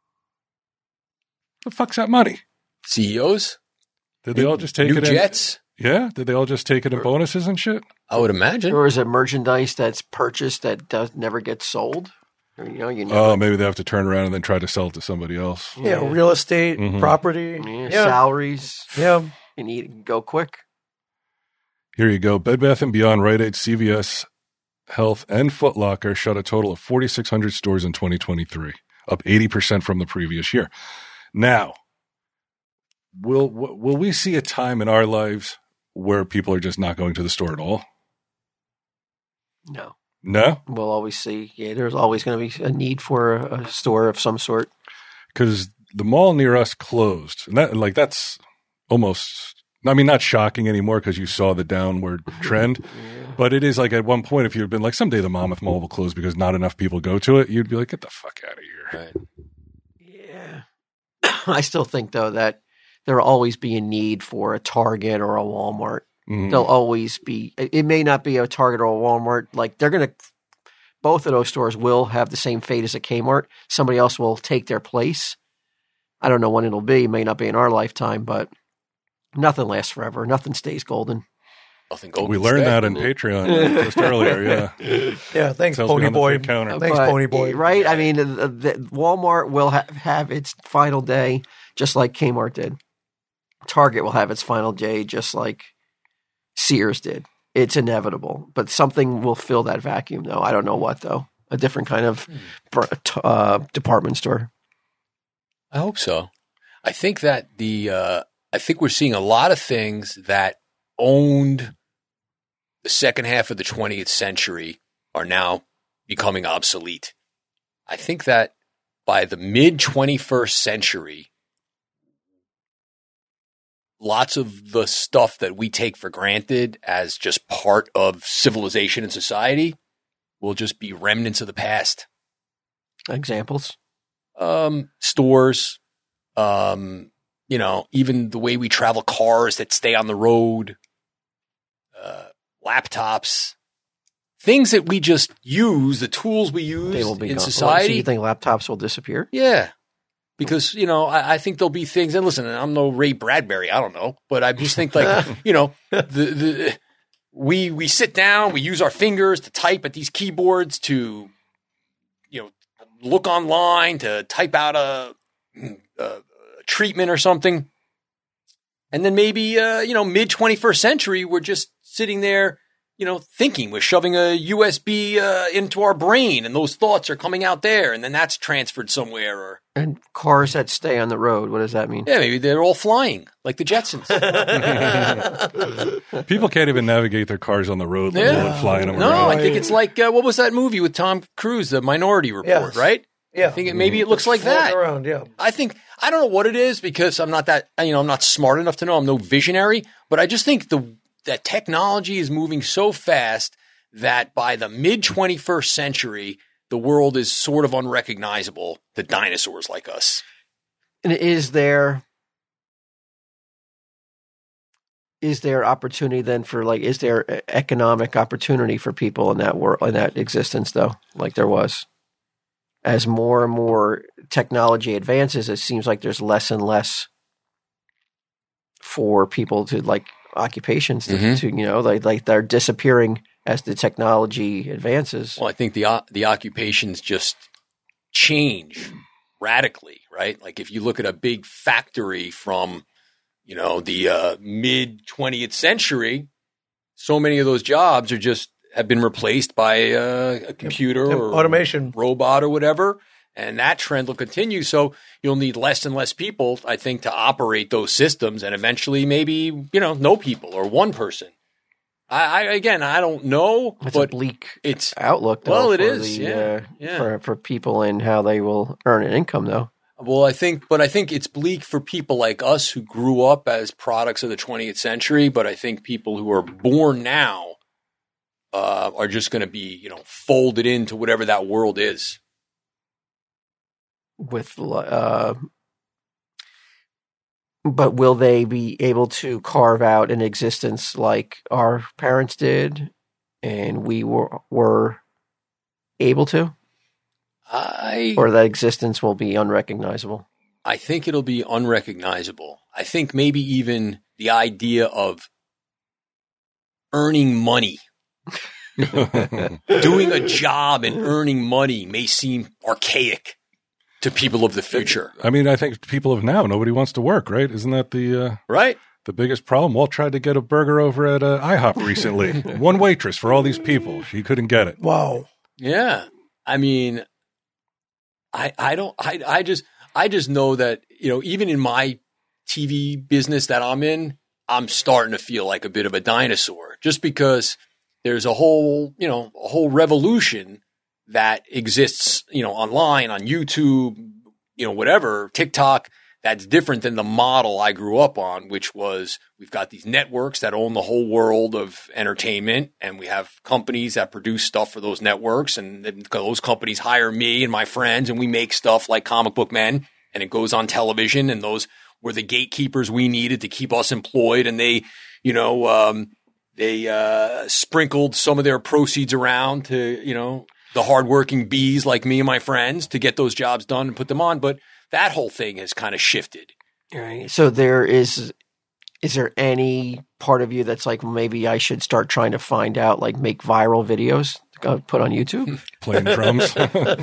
The fuck's that money? CEOs? Did they all just take New it jets? Yeah? Did they all just take it in bonuses and shit? I would imagine. Or is it merchandise that's purchased that never gets sold? Or, you never. Oh, maybe they have to turn around and then try to sell it to somebody else. Yeah, real estate, Mhm. property. Salaries. Yeah. You need to go quick. Here you go. Bed Bath & Beyond, Rite Aid, CVS Health, and Foot Locker shut a total of 4,600 stores in 2023, up 80% from the previous year. Now, will we see a time in our lives where people are just not going to the store at all? No. No? We'll always see. Yeah, there's always going to be a need for a store of some sort. Because the mall near us closed. And that's almost, I mean, not shocking anymore because you saw the downward trend. But it is like at one point, if you had been like, someday the Monmouth Mall will close because not enough people go to it, you'd be like, get the fuck out of here. Right. Yeah. I still think, though, that there will always be a need for a Target or a Walmart. Mhm. There'll always be, it may not be a Target or a Walmart. Like both of those stores will have the same fate as a Kmart. Somebody else will take their place. I don't know when it'll be. It may not be in our lifetime, but nothing lasts forever. Nothing stays golden. Nothing golden. We learned that in Patreon just earlier, yeah. Yeah, thanks, Sells Pony behind the Boy. fake counter. Thanks, But, Pony Boy. Right? I mean, the Walmart will have its final day just like Kmart did. Target will have its final day just like Sears did. It's inevitable. But something will fill that vacuum, though. I don't know what, though. A different kind of department store. I hope so. I think that I think we're seeing a lot of things that owned the second half of the 20th century are now becoming obsolete. I think that by the mid 21st century, lots of the stuff that we take for granted as just part of civilization and society will just be remnants of the past. Examples? Stores, even the way we travel, cars that stay on the road, laptops, things that we just use, the tools we use They will be in gone. society. So you think laptops will disappear? Yeah. Because, I think there'll be things, and listen, I'm no Ray Bradbury, I don't know, but I just think like, we sit down, we use our fingers to type at these keyboards to, look online, to type out a treatment or something. And then maybe, mid 21st century, we're just sitting there, thinking. We're shoving a USB into our brain, and those thoughts are coming out there, and then that's transferred somewhere. And cars that stay on the road, what does that mean? Yeah, maybe they're all flying, like the Jetsons. People can't even navigate their cars on the road, let alone flying them No, around. I think it's like, what was that movie with Tom Cruise, The Minority Report, Yes. right? Yeah. I think maybe it looks like that. Around, yeah. I don't know what it is because I'm not that, I'm not smart enough to know. I'm no visionary, but I just think that technology is moving so fast that by the mid 21st century, the world is sort of unrecognizable to dinosaurs like us. And is there opportunity then for is there economic opportunity for people in that world, in that existence though, like there was? As more and more technology advances, it seems like there's less and less for people to occupations to they're disappearing as the technology advances. Well, I think the occupations just change radically, right? Like if you look at a big factory from, the mid 20th century, so many of those jobs have been replaced by a computer or automation robot or whatever. And that trend will continue. So you'll need less and less people, I think, to operate those systems and eventually maybe, no people or one person. I don't know. It's but a bleak it's outlook, though. Well, it is, for people and how they will earn an income, though. Well, I think it's bleak for people like us who grew up as products of the 20th century. But I think people who are born now are just going to be, folded into whatever that world is. But will they be able to carve out an existence like our parents did, and we were able to? Or that existence will be unrecognizable? I think it'll be unrecognizable. I think maybe even the idea of earning money, doing a job and earning money may seem archaic to people of the future. I mean, I think people of now, nobody wants to work, right? Isn't that the right? The biggest problem? Walt tried to get a burger over at IHOP recently. One waitress for all these people. She couldn't get it. Wow. Yeah. I mean, I just know that, even in my TV business that I'm in, I'm starting to feel like a bit of a dinosaur just because there's a whole revolution that exists, online, on YouTube, whatever, TikTok, that's different than the model I grew up on, which was we've got these networks that own the whole world of entertainment, and we have companies that produce stuff for those networks, and then those companies hire me and my friends, and we make stuff like Comic Book Men, and it goes on television, and those were the gatekeepers we needed to keep us employed, and they, sprinkled some of their proceeds around to, the hardworking bees like me and my friends to get those jobs done and put them on. But that whole thing has kind of shifted. Right. So is there any part of you that's like, maybe I should start trying to find out, make viral videos to put on YouTube? Playing drums.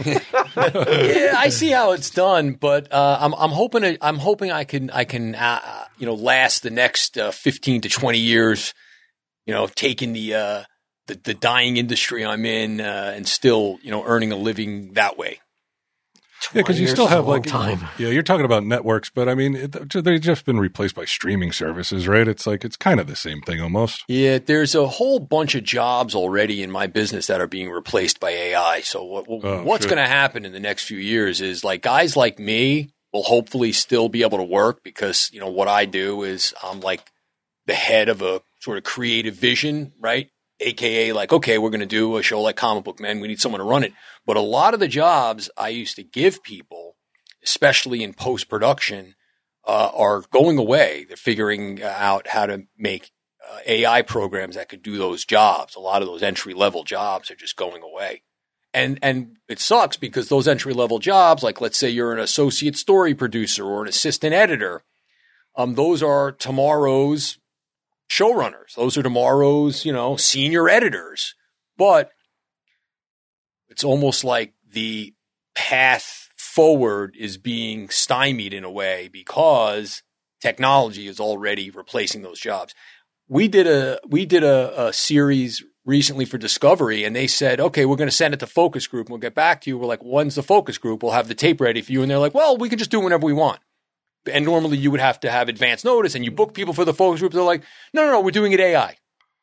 Yeah, I see how it's done, but I'm hoping I can last the next 15 to 20 years, taking the dying industry I'm in and still, earning a living that way. Yeah, because you still have time. Yeah, you're talking about networks, but I mean, they've just been replaced by streaming services, right? It's kind of the same thing almost. Yeah, there's a whole bunch of jobs already in my business that are being replaced by AI. So what's going to happen in the next few years is guys like me will hopefully still be able to work because, what I do is I'm like the head of a sort of creative vision, right? AKA okay, we're going to do a show like Comic Book Men. We need someone to run it. But a lot of the jobs I used to give people, especially in post-production, are going away. They're figuring out how to make AI programs that could do those jobs. A lot of those entry-level jobs are just going away. And it sucks because those entry-level jobs, let's say you're an associate story producer or an assistant editor, those are tomorrow's showrunners. Those are tomorrow's, senior editors. But it's almost like the path forward is being stymied in a way because technology is already replacing those jobs. We did a series recently for Discovery, and they said, okay, we're going to send it to focus group and we'll get back to you. We're like, when's the focus group? We'll have the tape ready for you. And they're like, well, we can just do it whenever we want. And normally you would have to have advance notice and you book people for the focus group. They're like, no, we're doing it AI.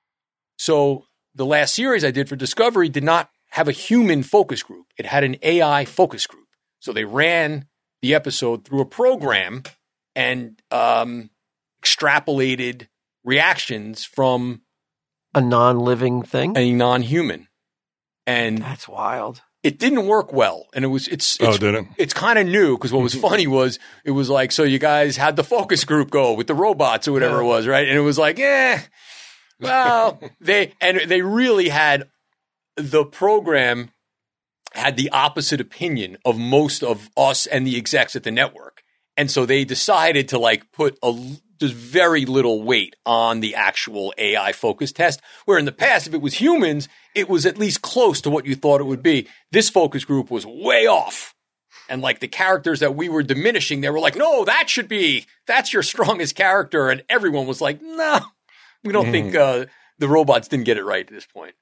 So the last series I did for Discovery did not have a human focus group. It had an AI focus group. So they ran the episode through a program and extrapolated reactions from A non-living thing? a non-human. And That's wild. it didn't work well. And it's didn't? it's kind of new because what was funny was it was like, so you guys had the focus group go with the robots or whatever it was, right? And it was like, well, they really had the program had the opposite opinion of most of us and the execs at the network. And so they decided to like put just very little weight on the actual AI focus test, where in the past, if it was humans, it was at least close to what you thought it would be. This focus group was way off. And like the characters that we were diminishing, they were like, no, that's your strongest character. And everyone was like, no, we don't think the robots didn't get it right at this point.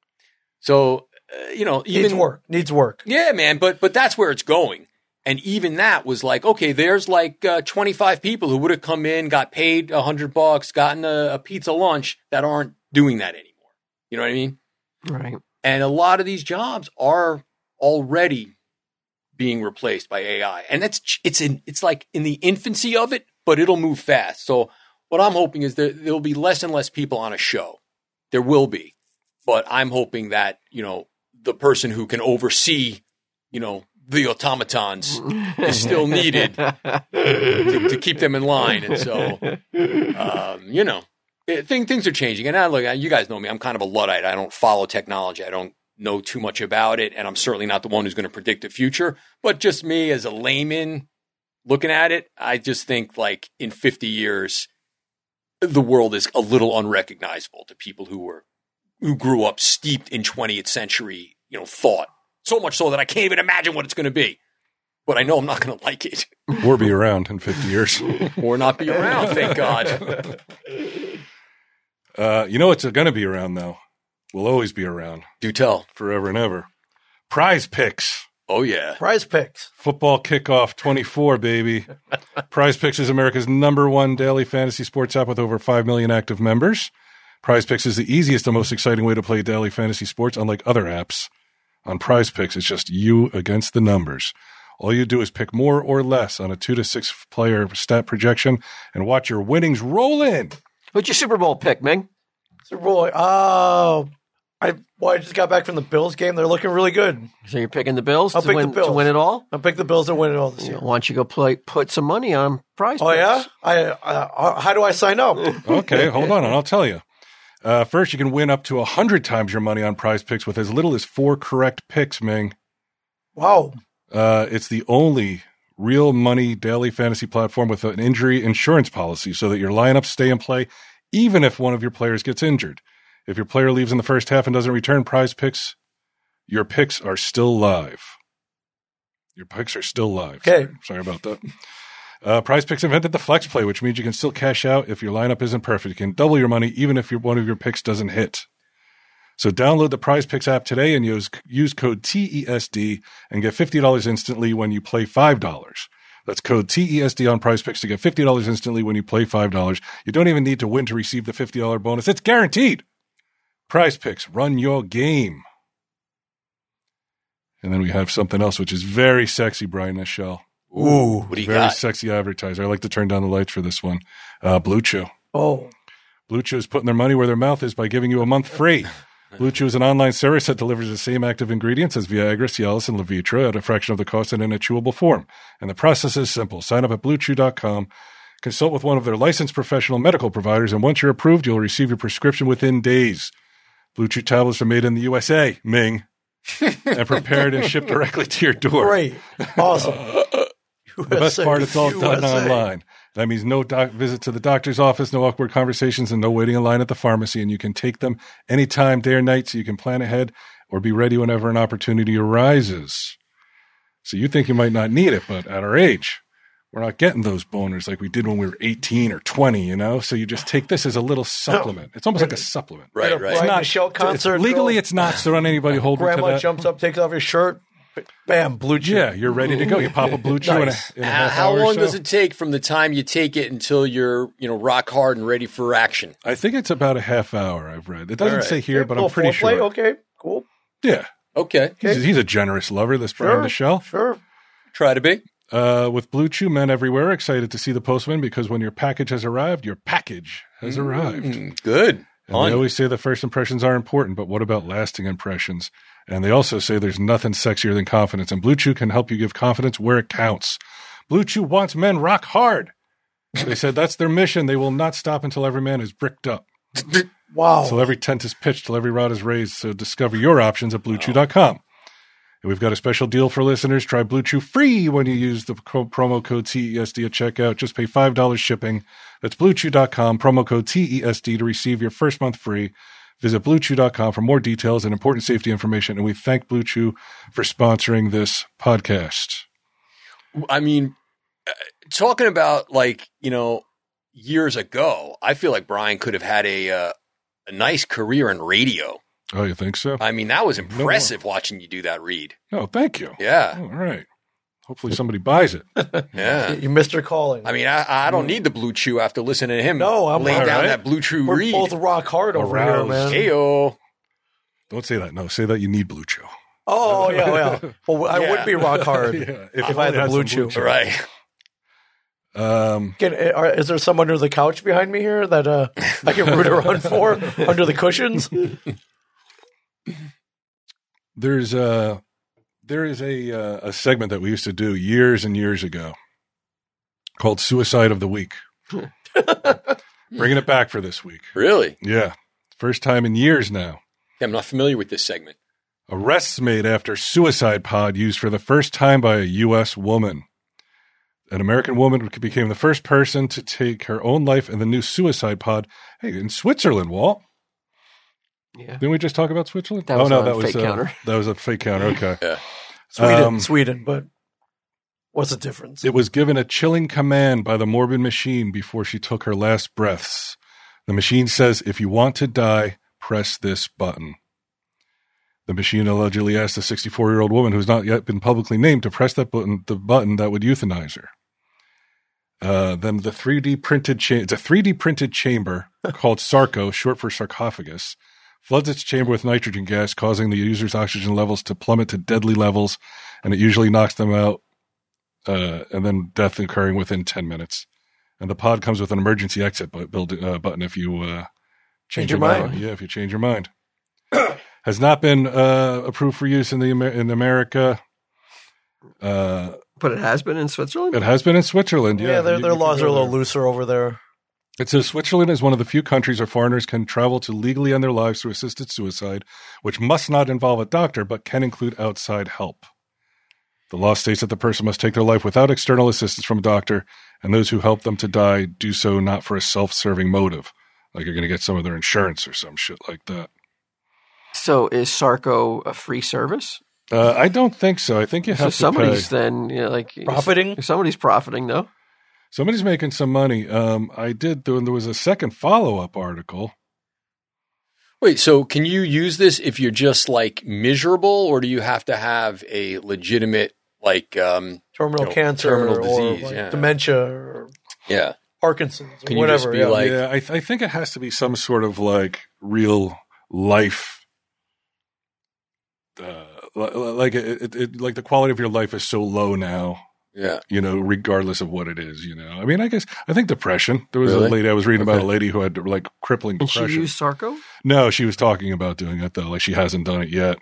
Even needs work. Yeah, man. But that's where it's going. And even that was like, okay, there's like 25 people who would have come in, got paid $100, gotten a pizza lunch that aren't doing that anymore. You know what I mean? Right. And a lot of these jobs are already being replaced by AI. And it's like in the infancy of it, but it'll move fast. So what I'm hoping is there'll be less and less people on a show. There will be. But I'm hoping that, the person who can oversee, the automatons is still needed to keep them in line. And so, things are changing. And you guys know me, I'm kind of a Luddite. I don't follow technology. I don't know too much about it. And I'm certainly not the one who's going to predict the future. But just me as a layman looking at it, I just think like in 50 years, the world is a little unrecognizable to people who grew up steeped in 20th century, thought. So much so that I can't even imagine what it's going to be. But I know I'm not going to like it. Or be around in 50 years. Or not be around, thank God. It's going to be around, though. Will always be around. Do tell. Forever and ever. Prize Picks. Oh, yeah. Prize Picks. Football Kickoff 24, baby. Prize Picks is America's #1 daily fantasy sports app with over 5 million active members. Prize Picks is the easiest and most exciting way to play daily fantasy sports, unlike other apps. On Prize Picks, it's just you against the numbers. All you do is pick more or less on a 2 to 6 player stat projection and watch your winnings roll in. What's your Super Bowl pick, Ming? Super Bowl. I just got back from the Bills game. They're looking really good. So you're picking the Bills I'll pick the Bills to win it all? I'll pick the Bills to win it all this year. Why don't you go put some money on Prize Oh, Picks? yeah? How do I sign up? Okay, hold on, and I'll tell you. First, you can win up to 100 times your money on Prize Picks with as little as 4 correct picks, Ming. Wow. It's the only real money daily fantasy platform with an injury insurance policy so that your lineups stay in play even if one of your players gets injured. If your player leaves in the first half and doesn't return, Prize Picks, your picks are still live. Your picks are still live. Okay. Sorry about that. Prize Picks invented the flex play, which means you can still cash out if your lineup isn't perfect. You can double your money even if one of your picks doesn't hit. So download the Prize Picks app today and use code TESD and get $50 instantly when you play $5. That's code TESD on Prize Picks to get $50 instantly when you play $5. You don't even need to win to receive the $50 bonus. It's guaranteed. Prize Picks, run your game. And then we have something else, which is very sexy, Brian Nichelle. Ooh, what do you Very got? sexy advertiser. I like to turn down the lights for this one. Blue Chew. Oh. Blue Chew is putting their money where their mouth is by giving you a month free. Blue Chew is an online service that delivers the same active ingredients as Viagra, Cialis, and Levitra at a fraction of the cost and in a chewable form. And the process is simple. Sign up at BlueChew.com, consult with one of their licensed professional medical providers, and once you're approved, you'll receive your prescription within days. Blue Chew tablets are made in the USA, Ming, and prepared and shipped directly to your door. Great. Awesome. The best part, it's all done online. That means no visit to the doctor's office, no awkward conversations, and no waiting in line at the pharmacy. And you can take them anytime, day or night, so you can plan ahead or be ready whenever an opportunity arises. So you think you might not need it, but at our age, we're not getting those boners like we did when we were 18 or 20, So you just take this as a supplement. It's almost like a supplement. Right. It's not a show concert. Legally, it's not, so don't anybody hold me to Grandma that. jumps up, takes off his shirt. Bam, Blue Chew. Yeah, you're ready to go. You pop a Blue Chew Nice. in a half How hour or long so. does it take from the time you take it until you're, rock hard and ready for action? I think it's about a half hour, I've read. It doesn't All right. say here, but I'm Little pretty foreplay? sure. Okay, cool. Yeah. Okay. He's a generous lover, this Brian Nichelle. Sure. Try to be. With Blue Chew, men everywhere excited to see the postman because when your package has arrived, your package has arrived. Good. And they always say the first impressions are important, but what about lasting impressions? And they also say there's nothing sexier than confidence, and Blue Chew can help you give confidence where it counts. Blue Chew wants men rock hard. They said that's their mission. They will not stop until every man is bricked up. Wow. Till every tent is pitched, till every rod is raised. So discover your options at BlueChew.com. And we've got a special deal for listeners. Try Blue Chew free when you use the promo code TESD at checkout. Just pay $5 shipping. That's BlueChew.com, promo code TESD to receive your first month free. Visit BlueChew.com for more details and important safety information. And we thank Blue Chew for sponsoring this podcast. I mean, talking about years ago, I feel like Brian could have had a nice career in radio. Oh, you think so? I mean, that was impressive watching you do that read. Oh, thank you. Yeah. All right. Hopefully somebody buys it. Yeah. You missed your calling. I mean, I don't need the Blue Chew after listening to him No, I'm lay all down right. that Blue Chew We're read. both rock hard over here, Aroused. man. Heyo. Don't say that. No, say that you need Blue Chew. Oh, yeah. Well, I Yeah. would be rock hard if I had the Blue Chew. Right. Is there some under the couch behind me here that I can root around for under the cushions? There is a segment that we used to do years and years ago called Suicide of the Week. Bringing it back for this week. Really? Yeah. First time in years now. Yeah, I'm not familiar with this segment. Arrests made after suicide pod used for the first time by a U.S. woman. An American woman became the first person to take her own life in the new suicide pod. Hey, in Switzerland, Walt. Yeah. Didn't we just talk about Switzerland? That was a that was fake counter. That was a fake counter. Okay. Yeah. Sweden, but what's the difference? It was given a chilling command by the morbid machine before she took her last breaths. The machine says, if you want to die, press this button. The machine allegedly asked the 64-year-old woman who has not yet been publicly named to press that button, the button that would euthanize her. Then the 3D printed it's a 3D printed chamber called Sarco, short for sarcophagus, floods its chamber with nitrogen gas, causing the user's oxygen levels to plummet to deadly levels, and it usually knocks them out, and then death occurring within 10 minutes. And the pod comes with an emergency exit button if you change your mind. Yeah, if you change your mind. Has not been approved for use in America. But it has been in Switzerland? It has been in Switzerland. Yeah, their laws are a little looser over there. It says Switzerland is one of the few countries where foreigners can travel to legally end their lives through assisted suicide, which must not involve a doctor, but can include outside help. The law states that the person must take their life without external assistance from a doctor, and those who help them to die do so not for a self-serving motive, like you're going to get some of their insurance or some shit like that. So is Sarco a free service? I don't think so. I think you have to somebody's pay. then Profiting? Somebody's profiting, though. Somebody's making some money. There was a second follow-up article. Wait, so can you use this if you're just miserable, or do you have to have a legitimate terminal cancer, terminal or disease, dementia, or Parkinson's, or Can you whatever? just be Yeah, I think it has to be some sort of real life. Like the quality of your life is so low now. Yeah. Regardless of what it is, I mean, I think depression. There was Really? a lady I was reading about, a lady who had crippling And depression. she used Sarco? No, she was talking about doing it though. She hasn't done it yet.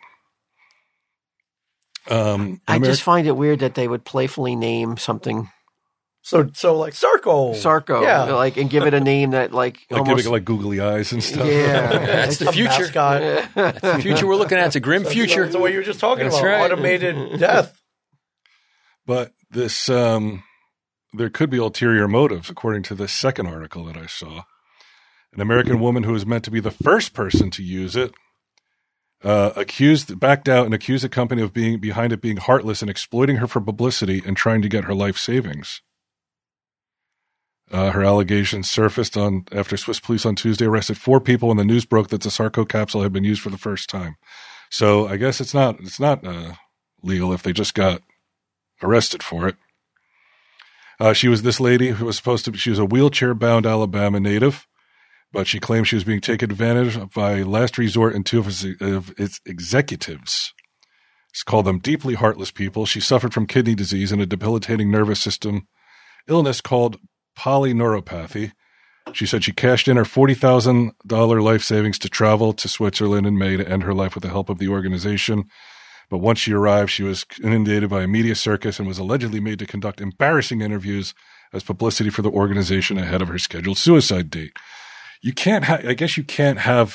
I just find it weird that they would playfully name something So like Sarco. Sarco, Yeah. and give it a name that almost giving it googly eyes and stuff. yeah. That's the future. Mascot. That's the future we're looking at. It's a grim future. That's what you were just talking That's about. right. Automated death. But this, there could be ulterior motives, according to this second article that I saw. An American woman who was meant to be the first person to use it, backed out and accused the company of being behind it being heartless and exploiting her for publicity and trying to get her life savings. Her allegations surfaced after Swiss police on Tuesday arrested 4 people when the news broke that the Sarco capsule had been used for the first time. So I guess it's not legal if they just got arrested for it. She was this lady who was she was a wheelchair-bound Alabama native, but she claimed she was being taken advantage of by Last Resort and 2 of its executives. called them deeply heartless people. She suffered from kidney disease and a debilitating nervous system illness called polyneuropathy. She said she cashed in her $40,000 life savings to travel to Switzerland in May to end her life with the help of the organization. But once she arrived, she was inundated by a media circus and was allegedly made to conduct embarrassing interviews as publicity for the organization ahead of her scheduled suicide date. You can't I guess you can't have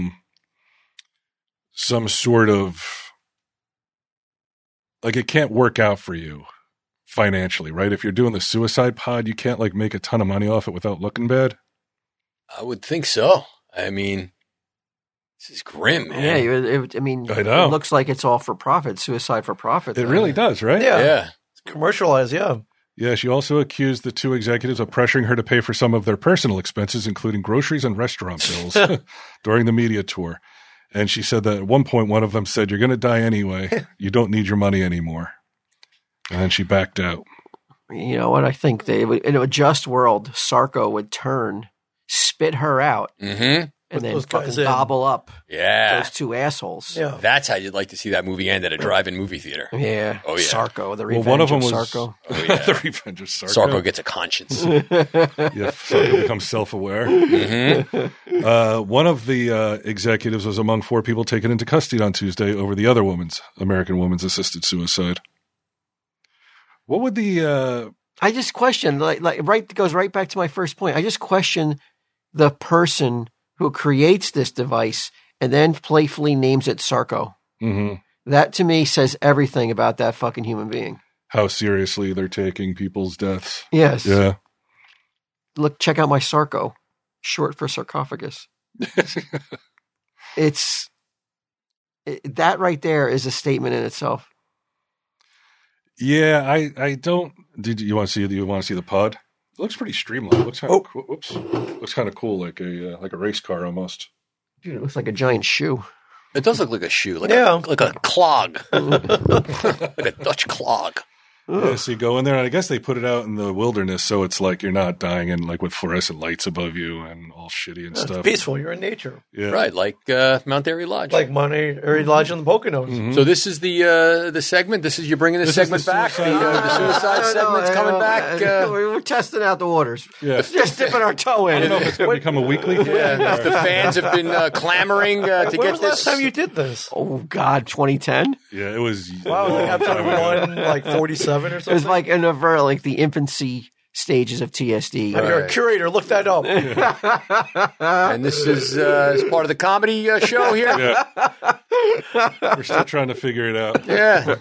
some sort of, like, it can't work out for you financially, right? If you're doing the suicide pod, you can't like make a ton of money off it without looking bad. I would think so. I mean, this is grim, man. Yeah, I know. It looks like it's all for profit, suicide for profit. It really does, right? Yeah. Commercialized, yeah. Yeah, she also accused the two executives of pressuring her to pay for some of their personal expenses, including groceries and restaurant bills during the media tour. And she said that at one point, one of them said, "You're going to die anyway. You don't need your money anymore." And then she backed out. You know what? I think in a just world, Sarko would turn, spit her out, Mm-hmm. and then those guys fucking in. gobble up Yeah. those two assholes. Yeah. That's how you'd like to see that movie end, at a drive-in movie theater. Yeah. Oh, yeah. Sarko, the Well, revenge one of them of was Sarko. Oh, yeah. the Revenge of Sarko. Sarko gets a conscience. Yeah, Sarko becomes self-aware. Mm-hmm. One of the executives was among 4 people taken into custody on Tuesday over the other American woman's assisted suicide. What would the I just question, goes right back to my first point. I just question the person who creates this device and then playfully names it Sarko. mhm, That to me says everything about that fucking human being. how seriously they're taking people's deaths? Yes. Yeah. Look, check out my Sarko, short for sarcophagus. That right there is a statement in itself. Yeah, I don't. Did you want to see the pod? It looks pretty streamlined. It looks kind of whoops. Looks kind of cool, like a race car almost. Dude, it looks like a giant shoe. It does look like a shoe, like Yeah. like a clog, like a Dutch clog. Yeah, so you go in there, and I guess they put it out in the wilderness, so it's like you're not dying in like with fluorescent lights above you and all shitty and It's stuff. peaceful. You're in nature. Yeah. Right, like Mount Airy Lodge. Like Money or Lodge in the Poconos. Mhm. So this is the segment. You're bringing this This is segment the back. suicide- The suicide segment's coming back. We're testing out the waters. Yeah. Just dipping our toe in. I don't know if it's going to become a weekly thing. If the fans have been clamoring to When get was the last this. time you did this? Oh, God, 2010? Yeah, it was. Wow, like episode 1, like 47 or It was something? like like the infancy stages of TSD. You're a curator. Look that up. And this is as part of the comedy show here. Yeah. We're still trying to figure it out. Yeah.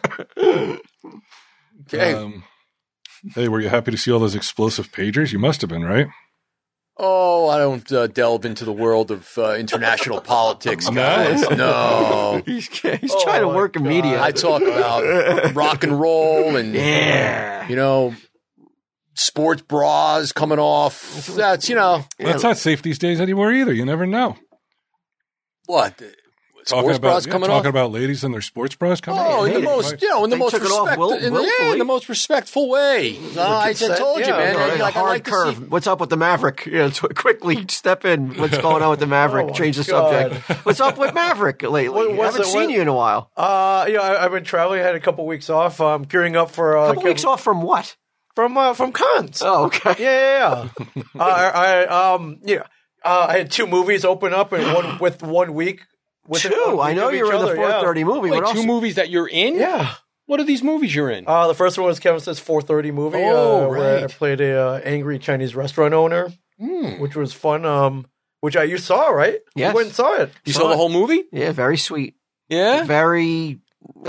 Okay. Hey, were you happy to see all those explosive pagers? You must have been, right? Oh, I don't delve into the world of international politics, guys. No. He's trying to work in media. I talk about rock and roll and, Yeah. sports bras coming off. That's, That's not safe these days anymore either. You never know. what? Sports bras coming off? Talking about ladies and their sports bras coming Oh, off. in the most, in the They most took it off willfully. in the most respectful way. I told you, yeah, man. right. Like, I Hard like to curve. see. What's up with the Maverick? Quickly step in. What's going on with the Maverick? Oh, my Change the God. subject. What's up with Maverick lately? I haven't seen you in a while. I've been traveling. I had a couple weeks off. I'm gearing up for A couple weeks off from what? from cons. Oh, okay. Yeah. I had 2 movies open up and one with 1 week. Two. I know you're in the 4:30 movie. Wait, What 2 else? movies that you're in? Yeah. What are these movies you're in? The first one was Kevin Smith's 4:30 movie. Oh, Where I right. played a angry Chinese restaurant owner, which was fun. Which you saw, right? Yes. You went and saw it. You saw the whole movie? Yeah, very sweet. Yeah. Very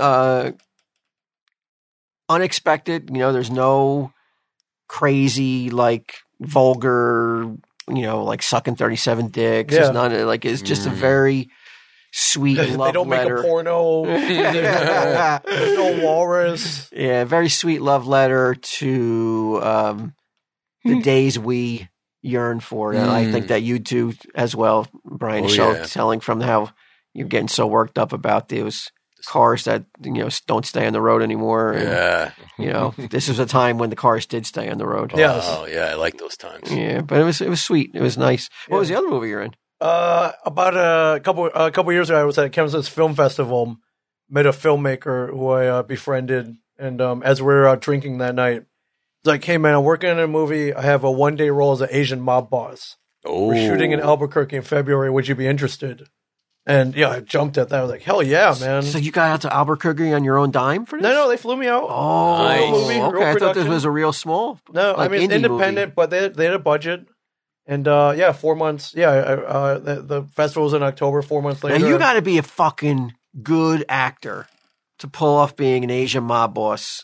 unexpected. There's no crazy, vulgar, like sucking 37 dicks. Yeah. It's none. It's just a very sweet love They don't letter. make a porno. There's no walrus. Yeah, very sweet love letter to the days we yearn for. And I think that you do as well, Brian. Oh, Show yeah. telling from how you're getting so worked up about those cars that don't stay on the road anymore. And, Yeah. this was a time when the cars did stay on the road. Yes. Oh, yeah. I like those times. Yeah, but it was sweet. It was nice. What was the other movie you're in? About a couple years ago, I was at Kevin Smith's Film Festival, met a filmmaker who I befriended, and as we were out drinking that night, it's like, hey man, I'm working on a movie. I have a 1-day role as an Asian mob boss. Oh. We're shooting in Albuquerque in February. Would you be interested? And yeah, I jumped at that. I was like, hell yeah, man. So you got out to Albuquerque on your own dime for this? No, they flew me out. Oh, Nice. Movie, okay. real I thought this production. was a real small. No, like I mean, it's indie independent, but they had a budget. And 4 months. Yeah, the festival's in October. 4 months later. Now you got to be a fucking good actor to pull off being an Asian mob boss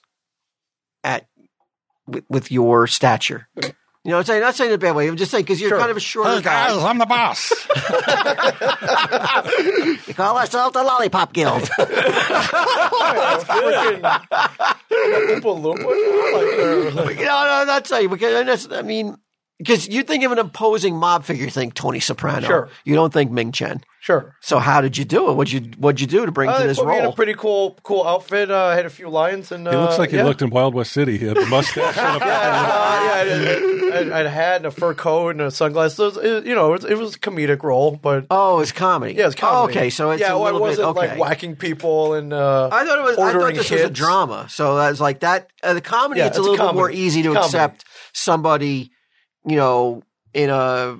with your stature. You know, I'm not saying it a bad way. I'm just saying because you're kind of a shorter guy. I'm the boss. You call ourselves the Lollipop Guild. Oompa Loompa? Like, No, not saying because I mean, because you think of an imposing mob figure, you think Tony Soprano. Sure. You don't think Ming Chen. sure. So how did you do it? What'd you do to bring to They this put me in a role? pretty cool outfit. I had a few lines, and He looks like he yeah. looked in Wild West City. He had the mustache. And a I had a hat and a fur coat and a sunglasses. So it was a comedic role, but Oh, it's comedy. yeah, it's comedy. Oh, okay, so it's a I little wasn't bit okay. like whacking people and I thought ordering this was a hits. drama. So I was like that. The comedy, Yeah, it's a it's a little bit more comedy. easy to Comedy. accept somebody, in a,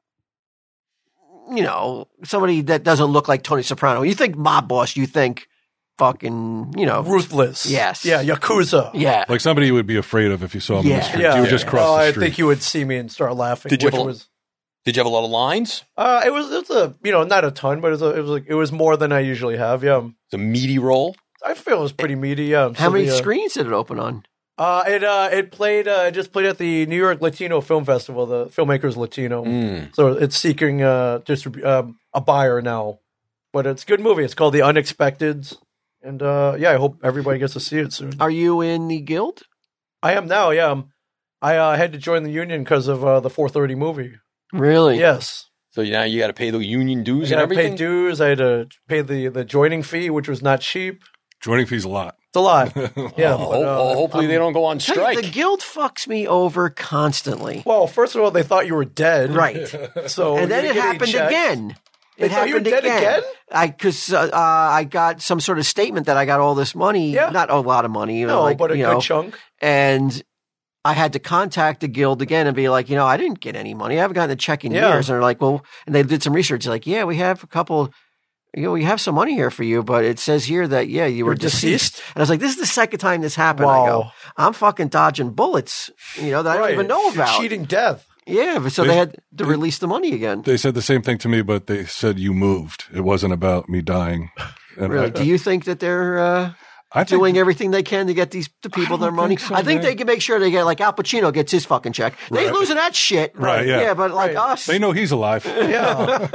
somebody that doesn't look like Tony Soprano. You think mob boss, you think fucking, Ruthless. Yes. Yeah, Yakuza. yeah. like somebody you would be afraid of if you saw him in Yeah. the street. Yeah. You would just cross Oh, the I street. think you would see me and start laughing. Did you which have a- was Did you have a lot of lines? it was a not a ton, but it was more than I usually have. Yeah, It's a meaty role. I feel it was pretty meaty. Yeah. How many screens did it open on? It played just played at the New York Latino Film Festival. The filmmaker's Latino, so it's seeking a buyer now. But it's a good movie. It's called The Unexpecteds, and I hope everybody gets to see it soon. Are you in the guild? I am now. Yeah, I had to join the union because of the 4:30 movie. Really? Yes, So now you got to pay the union I dues and had to pay everything. dues. I had to pay the joining fee, which was not cheap. Joining fees a lot. It's a lot. Yeah. Hopefully they don't go on Tell you, strike. the guild fucks me over constantly. Well, first of all, they thought you were dead. Right. So And then you it didn't get any happened checks. again. They It thought you were happened dead again? Because I got some sort of statement that I got all this money. Yeah. Not a lot of money. No, but a good chunk. And I had to contact the guild again and be like, I didn't get any money. I haven't gotten a check in Yeah. years. And they're like, well, and they did some research. They're like, yeah, we have a couple. We have some money here for you, but it says here that you were deceased. And I was like, this is the second time this happened. I go, Wow. I'm fucking dodging bullets, that I don't even know You're about. cheating death. Yeah, but so they had to release the money again. They said the same thing to me, but they said you moved. It wasn't about me dying. And Really? Do you think that they're I think doing everything they can to get the people their money? think so, I think man. they can make sure they get, like Al Pacino gets his fucking check. They ain't losing that shit. Right, yeah. Yeah, but like us. they know he's alive. Yeah.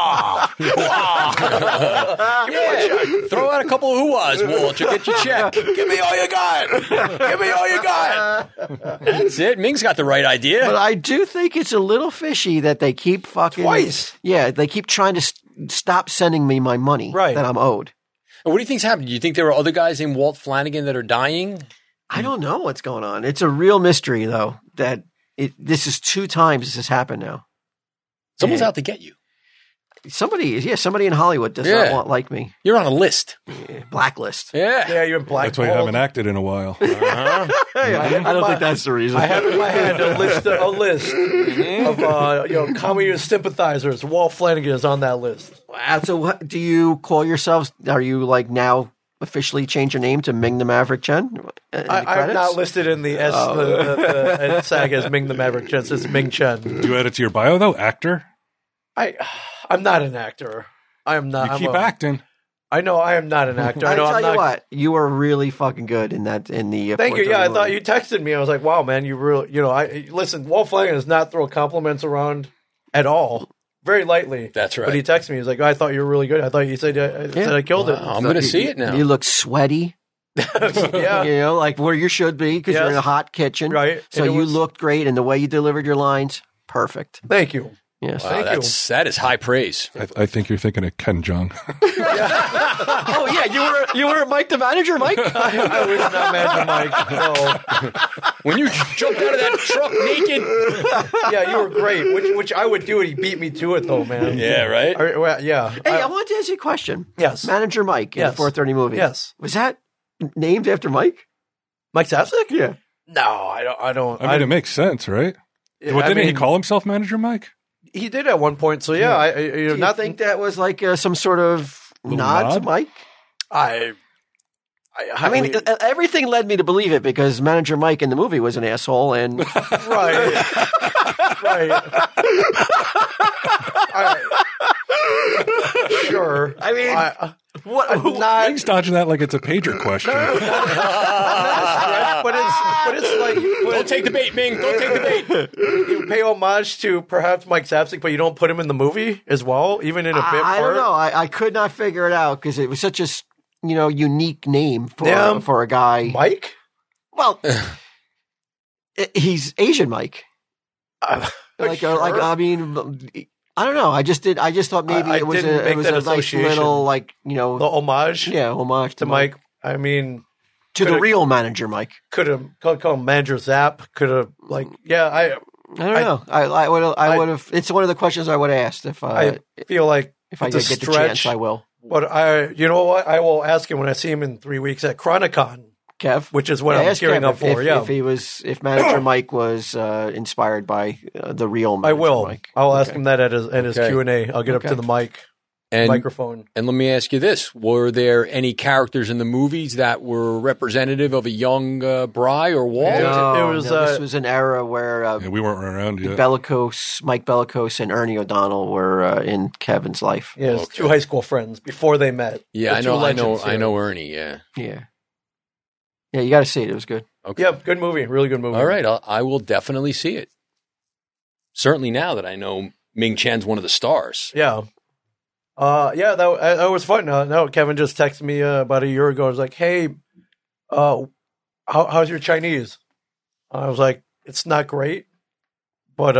Throw out a couple of hoo-ahs, Walter. Get your check. Give me all you got. Give me all you got. That's it. Ming's got the right idea. But I do think it's a little fishy that they keep fucking. Twice. Yeah, they keep trying to stop sending me my money Right. that I'm owed. What do you think's happening? Do you think there are other guys named Walt Flanagan that are dying? I don't know what's going on. It's a real mystery, though, that this is 2 times this has happened now. Someone's out to get you. Somebody in Hollywood does Yeah. not want like me. You're on a list. Blacklist. Yeah. Yeah, you're in black. That's why you haven't acted in a while. I don't think that's the reason. I have in my hand a list of communist sympathizers. Walt Flanagan is on that list. So what, do you call yourselves, are you like now officially change your name to Ming the Maverick Chen? I'm not listed in the the SAG as Ming the Maverick Chen. It's Ming Chen. Do you add it to your bio, though? Actor? I'm not an actor. I am not. You I'm keep a- acting. I know I am not an actor. I I know tell I'm you not. what, you were really fucking good in the. Thank you. Yeah, I thought you texted me. I was like, wow, man, you really, listen, Walt Flanagan does not throw compliments around at all. Very lightly. That's right. But he texted me. He was like, I thought you were really good. I thought you said I killed it. I'm going to see it now. You look sweaty. Yeah. Like where you should be because you're in a Yes. hot kitchen. Right. So And it you was- looked great, and the way you delivered your lines, perfect. Thank you. Yes. Wow, that is high praise. I think you're thinking of Ken Jeong. Oh yeah, you were Mike the manager, Mike. I was not manager Mike. No. When you jumped out of that truck naked. Yeah, you were great. Which I would do, and he beat me to it, though, man. Yeah, right? Yeah. Hey, I wanted to ask you a question. Yes. Manager Mike in the 4:30 movie. Yes. Was that named after Mike? Mike Zapsik? Yeah. No, I don't. I mean, it makes sense, right? Didn't he call himself Manager Mike? He did at one point. So yeah, Do you think that was like some sort of nod to Mike? I mean, everything led me to believe it because Manager Mike in the movie was an asshole, and right. Sure. I mean, He's dodging that like it's a pager question. but it's like Don't take the bait, Ming. Don't take the bait. you pay homage to perhaps Mike Zapsik, but you don't put him in the movie as well, even in a bit. I don't know. I could not figure it out because it was such a unique name for a guy. Mike. Well, he's Asian Mike. Sure. I mean, I don't know. I just thought maybe I it was didn't make a that nice association. little The homage. Yeah, homage To Mike. I mean, to the real manager Mike. could have called him Manager Zap. Could have I don't know. I would have. It's one of the questions I would have asked if I feel like if I it's a get the stretch. chance. I will. But you know what? I will ask him when I see him in 3 weeks at Chronicon, Kev, which is what I'm ask gearing Kev up for. if Manager Mike was inspired by the real I Manager will. Mike. I'll ask him that at his Okay. Q&A. I'll get up to the microphone. And let me ask you this. Were there any characters in the movies that were representative of a young Bry or Walt? This was an era where We weren't around yet. Mike Bellicose, and Ernie O'Donnell were in Kevin's life. Yeah, it's two high school friends before they met. Yeah, The two legends, I know Ernie, yeah. Yeah. Yeah, you got to see it. It was good. Okay. Yeah, good movie. Really good movie. All right, I will definitely see it. Certainly now that I know Ming Chen's one of the stars. Yeah. That was fun. No, Kevin just texted me about a year ago. I was like, hey, how's your Chinese? I was like, it's not great. But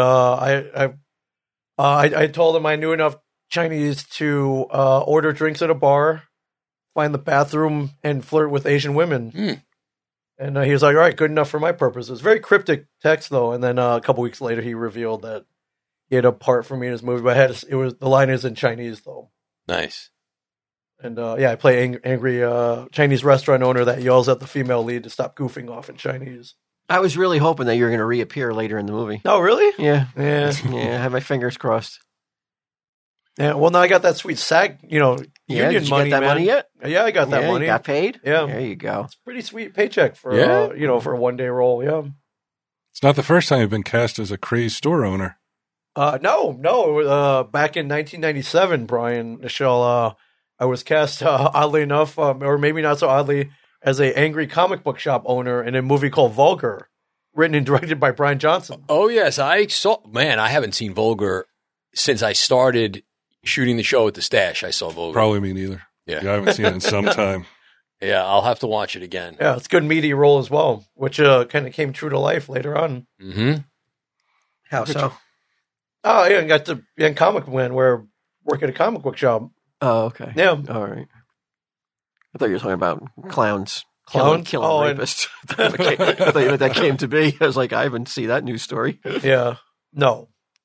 I told him I knew enough Chinese to order drinks at a bar, find the bathroom, and flirt with Asian women. And he was like, all right, good enough for my purposes. Very cryptic text, though. And then a couple weeks later, he revealed that he had a part for me in his movie, but the line is in Chinese, though. Nice. And I play angry Chinese restaurant owner that yells at the female lead to stop goofing off in Chinese. I was really hoping that you were going to reappear later in the movie. Oh, really? Yeah. Yeah. Yeah, I had my fingers crossed. Yeah. Well, now I got that sweet SAG, union did you money. get that man. money yet? Yeah, I got that money. You got paid? Yeah. There you go. It's a pretty sweet paycheck for for a one-day role. Yeah. It's not the first time you've been cast as a crazed store owner. No. Back in 1997, Brian Nichelle, I was cast oddly enough, or maybe not so oddly, as a angry comic book shop owner in a movie called Vulgar, written and directed by Brian Johnson. Oh, yes. I saw, man, I haven't seen Vulgar since I started shooting the show at the Stash. I saw Vulgar. Probably me neither. Yeah. I haven't seen it in some time. Yeah, I'll have to watch it again. Yeah, it's a good meaty role as well, which kind of came true to life later on. Mm-hmm. How so? Oh, yeah, and got to in Comic Man where work at a comic book shop. Oh, okay. Yeah. All right. I thought you were talking about clowns. Clowns? Killing Oh, and- rapists. I thought what that came to be. I was like, I haven't seen that news story. Yeah. No.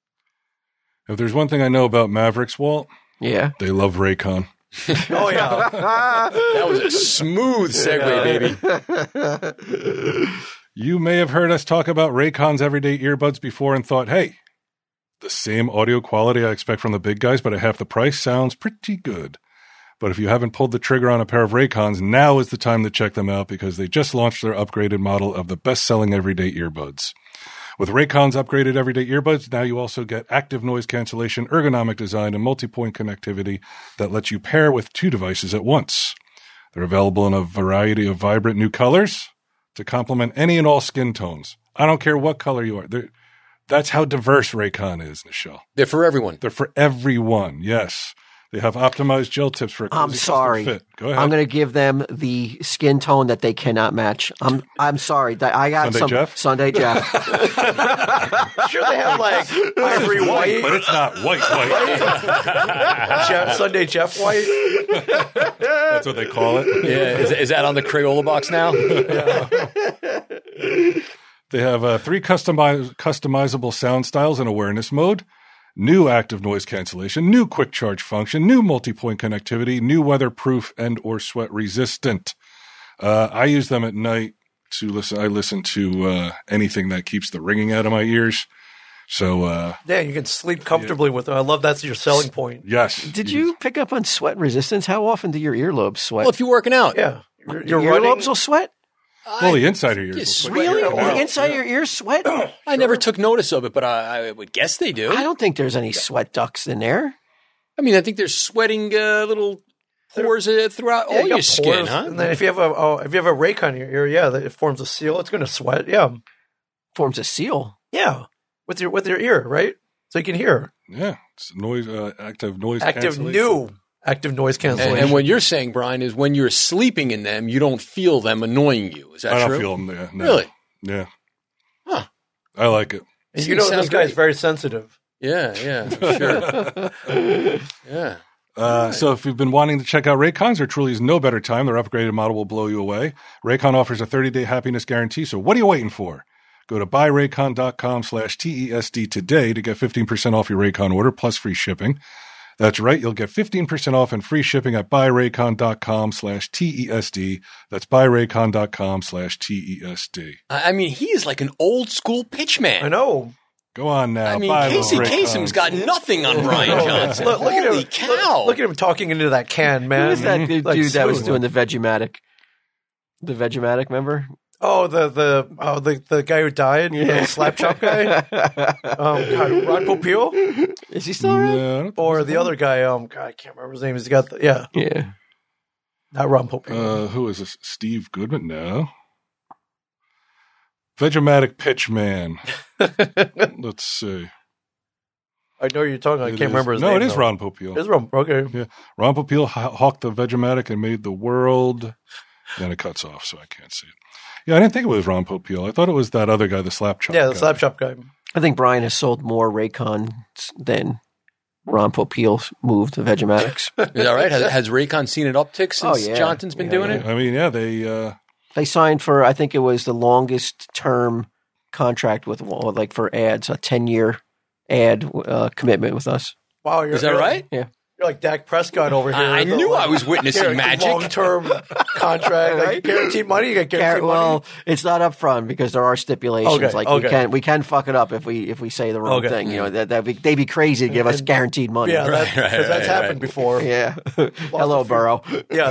If there's one thing I know about Mavericks, Walt, Yeah. they love Raycon. Oh, yeah. That was a smooth segue, baby. You may have heard us talk about Raycon's everyday earbuds before and thought, hey, the same audio quality I expect from the big guys, but at half the price sounds pretty good. But if you haven't pulled the trigger on a pair of Raycons, now is the time to check them out because they just launched their upgraded model of the best-selling everyday earbuds. With Raycon's upgraded everyday earbuds, now you also get active noise cancellation, ergonomic design, and multi-point connectivity that lets you pair with two devices at once. They're available in a variety of vibrant new colors to complement any and all skin tones. I don't care what color you are. That's how diverse Raycon is, Nichelle. They're for everyone. They're for everyone, yes. They have optimized gel tips for a cozy I'm custom sorry. fit. Go ahead. I'm going to give them the skin tone that they cannot match. I'm sorry. I got Sunday some Jeff? Sunday Jeff. Sure, they have like ivory white, but it's not white. Sunday Jeff white. That's what they call it. Yeah, is that on the Crayola box now? They have 3 customizable sound styles in awareness mode, new active noise cancellation, new quick charge function, new multi-point connectivity, new weatherproof and or sweat resistant. I use them at night to listen. I listen to anything that keeps the ringing out of my ears. So, Yeah, you can sleep comfortably with them. I love that's your selling point. yes. Did you pick up on sweat resistance? How often do your earlobes sweat? Well, if you're working out. Yeah, your you're running. earlobes will sweat? Well, the inside of your ears. Yes, looks like- Really? Yeah. The inside of your ears sweat? I never took notice of it, but I would guess they do. I don't think there's any sweat ducts in there. I mean, I think there's sweating little pores throughout Yeah, all you your got skin, pores. huh? And then if you have a rake on your ear, yeah, it forms a seal. It's going to sweat. Yeah, Forms a seal. yeah, with your ear, right? So you can hear. Yeah. It's active noise Active cancellation. active noise cancellation. And what you're saying, Brian, is when you're sleeping in them, you don't feel them annoying you. Is that I true? don't feel them there. No. Really? Yeah. Huh. I like it. And It you know sounds this guy's great. very sensitive. Yeah, sure. Yeah. So if you've been wanting to check out Raycons, there truly is no better time. Their upgraded model will blow you away. Raycon offers a 30-day happiness guarantee. So what are you waiting for? Go to buyraycon.com/TESD today to get 15% off your Raycon order plus free shipping. That's right. You'll get 15% off and free shipping at buyraycon.com/TESD. That's buyraycon.com/TESD. I mean, he is like an old school pitchman. I know. Go on now. I mean, buy Casey those Kasem's Raycons. got nothing on Brian Johnson. Look at Holy him. cow. Look at him talking into that can, man. Who was that dude Like, that was smooth. doing the Vegematic? The Vegematic, remember? Oh, the guy who died, the slap chop guy. God, Ron Popeil, Is he still around? Yeah, I don't or the other guy. God, I can't remember his name. He's got Yeah. not Ron Popeil. who is this? Steve Goodman? No. Vegematic Pitchman. Let's see. I know who you're talking. I It can't is- remember his no, name. it is though. Ron Popeil. It's Ron. Okay. Yeah. Ron Popeil hawked the Vegematic and made the world. Then it cuts off, so I can't see it. Yeah, I didn't think it was Ron Popeil. I thought it was that other guy, the slap chop. Yeah, the guy. slap chop guy. I think Brian has sold more Raycons than Ron Popeil moved to Vegematics. Is that right? Has Raycon seen an uptick since Oh, yeah. Johnson's been Yeah, doing yeah. it? I mean, yeah, they. They signed for, I think it was the longest term contract with, like for ads, a 10-year ad commitment with us. Wow, Is that right? Yeah. You're like Dak Prescott over here. I knew I was witnessing magic. Long-term contract, like guaranteed money. You got guaranteed money. Well, it's not up front because there are stipulations. Okay, Like okay. we can fuck it up if we say the wrong Okay. thing. You know they'd be crazy to give us guaranteed money. Yeah, Right, 'cause that's happened before. Yeah. Hello, Burrow. Yeah.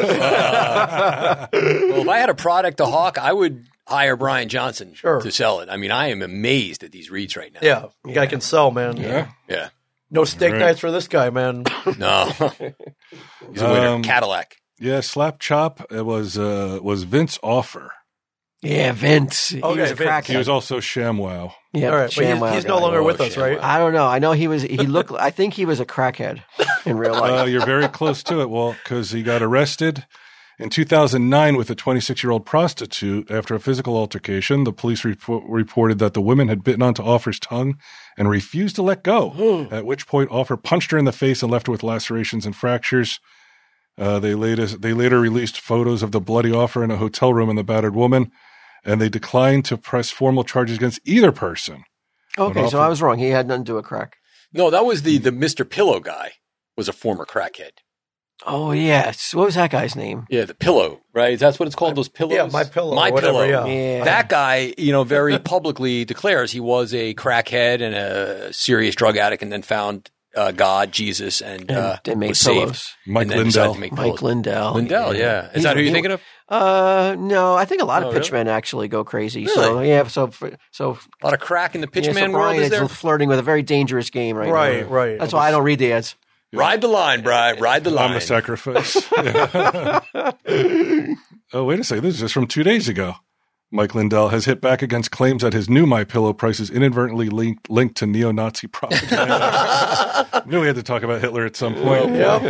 Well, if I had a product to hawk, I would hire Brian Johnson Sure. to sell it. I mean, I am amazed at these reads right now. Yeah. Guy can sell, man. Yeah. Yeah. No steak Right. nights for this guy, man. No. He's a winner. Cadillac. Yeah, slap chop. It was Vince Offer. Yeah, Vince. He Okay, was a Vince. crackhead. He was also ShamWow. Yeah, All right, but ShamWow he's guy. no longer Oh, with us, shit. right? I don't know. I know he looked. I think he was a crackhead in real life. You're very close to it. Well, because he got arrested in 2009 with a 26-year-old prostitute after a physical altercation. The police reported that the woman had bitten onto Offer's tongue and refused to let go, at which point Offer punched her in the face and left her with lacerations and fractures. They later released photos of the bloody Offer in a hotel room and the battered woman, and they declined to press formal charges against either person. Okay, so I was wrong. He had nothing to do with crack. No, that was the Mr. Pillow guy was a former crackhead. Oh yes. What was that guy's name? Yeah, the pillow, right? That's what it's called, those pillows? Yeah, My Pillow, My whatever, Pillow. yeah. Yeah. That guy, very publicly declares he was a crackhead and a serious drug addict and then found God, Jesus, and And made was saved. pillows. Mike And then decided Lindell. to make Mike pillows. Lindell. Lindell, yeah. Is that who you're thinking of? No, I think a lot of Oh, really? pitchmen actually go crazy. Really? So yeah, so A lot of crack in the yeah, so pitchman world, Brian is there? is flirting with a very dangerous game right now. Right, right. That's why I don't read the ads. Ride the line, Brian. Ride the line. I'm the sacrifice. Yeah. Oh, wait a second. This is just from 2 days ago. Mike Lindell has hit back against claims that his new MyPillow price is inadvertently linked to neo-Nazi propaganda. Knew we had to talk about Hitler at some point.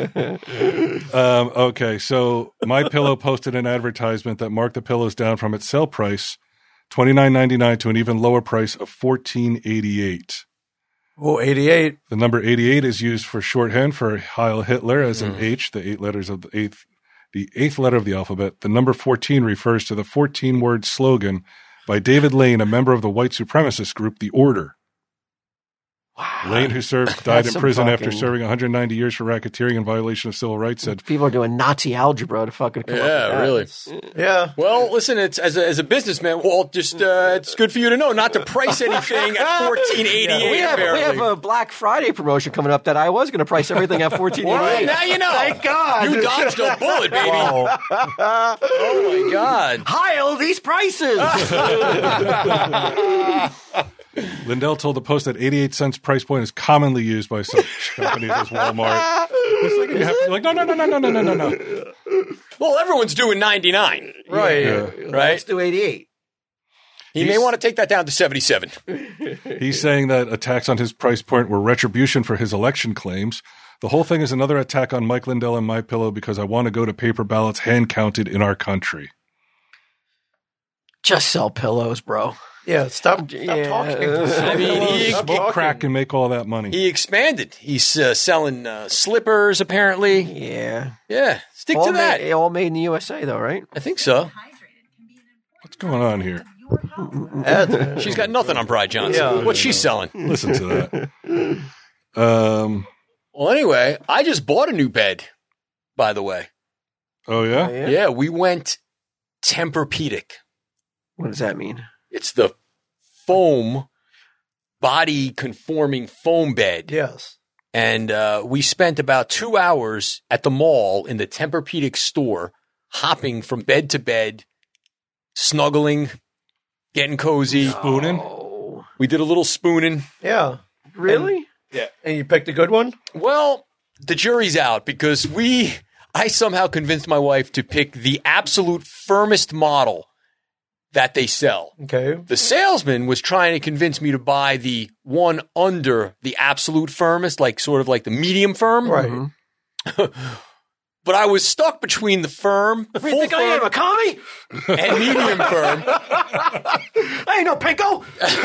Okay, so MyPillow posted an advertisement that marked the pillows down from its sale price, $29.99, to an even lower price of $14.88. Oh, 88. The number 88 is used for shorthand for Heil Hitler as an H, the 8 letters of the eighth letter of the alphabet. The number 14 refers to the 14-word slogan by David Lane, a member of the white supremacist group, The Order. Wow. Lane, who died in prison after serving 190 years for racketeering in violation of civil rights, said, People are doing Nazi algebra to fucking come up with that. Really. Yeah. Well, listen, it's as a businessman, Walt, just it's good for you to know not to price anything at $14.88. We have a Black Friday promotion coming up that I was going to price everything at $14.88. Well, now you know. Thank God. You dodged a bullet, baby. Wow. Oh, my God. Heil these prices. Lindell told the Post that 88 cents price point is commonly used by such companies as Walmart. It's like, you have to be like, no. Well, everyone's doing 99. Right. Yeah. Right? Let's do 88. He may want to take that down to 77. He's saying that attacks on his price point were retribution for his election claims. The whole thing is another attack on Mike Lindell and MyPillow because I want to go to paper ballots hand counted in our country. Just sell pillows, bro. Yeah, stop talking. I mean, he Smoke crack and make all that money. He expanded. He's selling slippers, apparently. Yeah. Yeah, stick to that. All made in the USA, though, right? I think so. What's going on here? She's got nothing on Bride Johnson. Yeah. What's she selling? Listen to that. Well, anyway, I just bought a new bed, by the way. Oh, yeah? Yeah, we went Tempur-Pedic. What does that mean? It's the foam, body-conforming foam bed. Yes. And we spent about 2 hours at the mall in the Tempur-Pedic store, hopping from bed to bed, snuggling, getting cozy. Spooning? Oh. We did a little spooning. Yeah. Really? And you picked a good one? Well, the jury's out because I somehow convinced my wife to pick the absolute firmest model that they sell. Okay. The salesman was trying to convince me to buy the one under the absolute firmest, like sort of like the medium firm. Right. But I was stuck between the firm, What do you think I am, a commie? and medium firm. I ain't no pinko.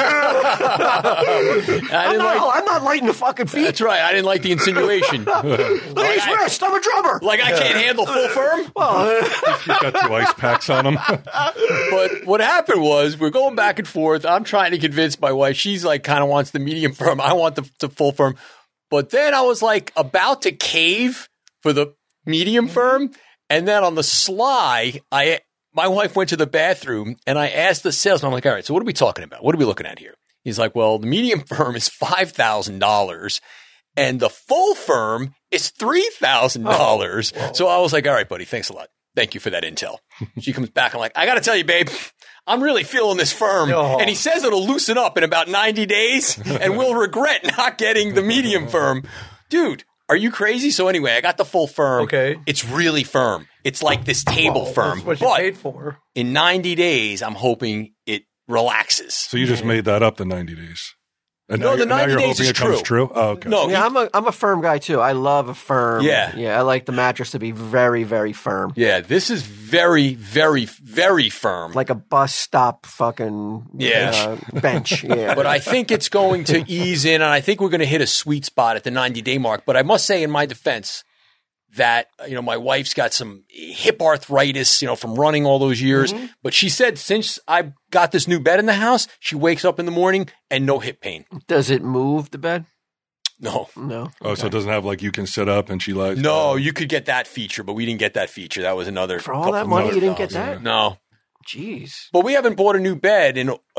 I'm not lighting the fucking feet. That's right. I didn't like the insinuation. Look at his wrist. I'm a drummer. Like I can't handle full firm. He's got 2 ice packs on him. But what happened was we're going back and forth. I'm trying to convince my wife. She's like kind of wants the medium firm. I want the full firm. But then I was like about to cave for the medium firm. And then on the sly, my wife went to the bathroom and I asked the salesman, I'm like, all right, so what are we talking about? What are we looking at here? He's like, well, the medium firm is $5,000 and the full firm is $3,000. So I was like, all right, buddy, thanks a lot. Thank you for that intel. She comes back. I'm like, I got to tell you, babe, I'm really feeling this firm. Oh. And he says it'll loosen up in about 90 days and we'll regret not getting the medium firm. Dude, are you crazy? So anyway, I got the full firm. Okay. It's really firm. It's like this table firm. That's what you But paid for. in 90 days, I'm hoping it relaxes. So you just made that up, the 90 days. And No, now the 90 you're days hoping is it comes true. true? Oh, okay. No, Yeah, I'm a firm guy too. I love a firm. Yeah. I like the mattress to be very, very firm, yeah, this is very, very, very firm. like a bus stop fucking bench. Yeah, But I think it's going to ease in, and I think we're going to hit a sweet spot at the 90-day mark. But I must say, in my defense, that my wife's got some hip arthritis, from running all those years. Mm-hmm. But she said since I got this new bed in the house, she wakes up in the morning and no hip pain. does it move the bed? No. Oh, so it doesn't have like you can sit up and she lies No, down. you could get that feature, but we didn't get that feature. That was another For all that money, you didn't get that? No. Jeez. But we haven't bought a new bed in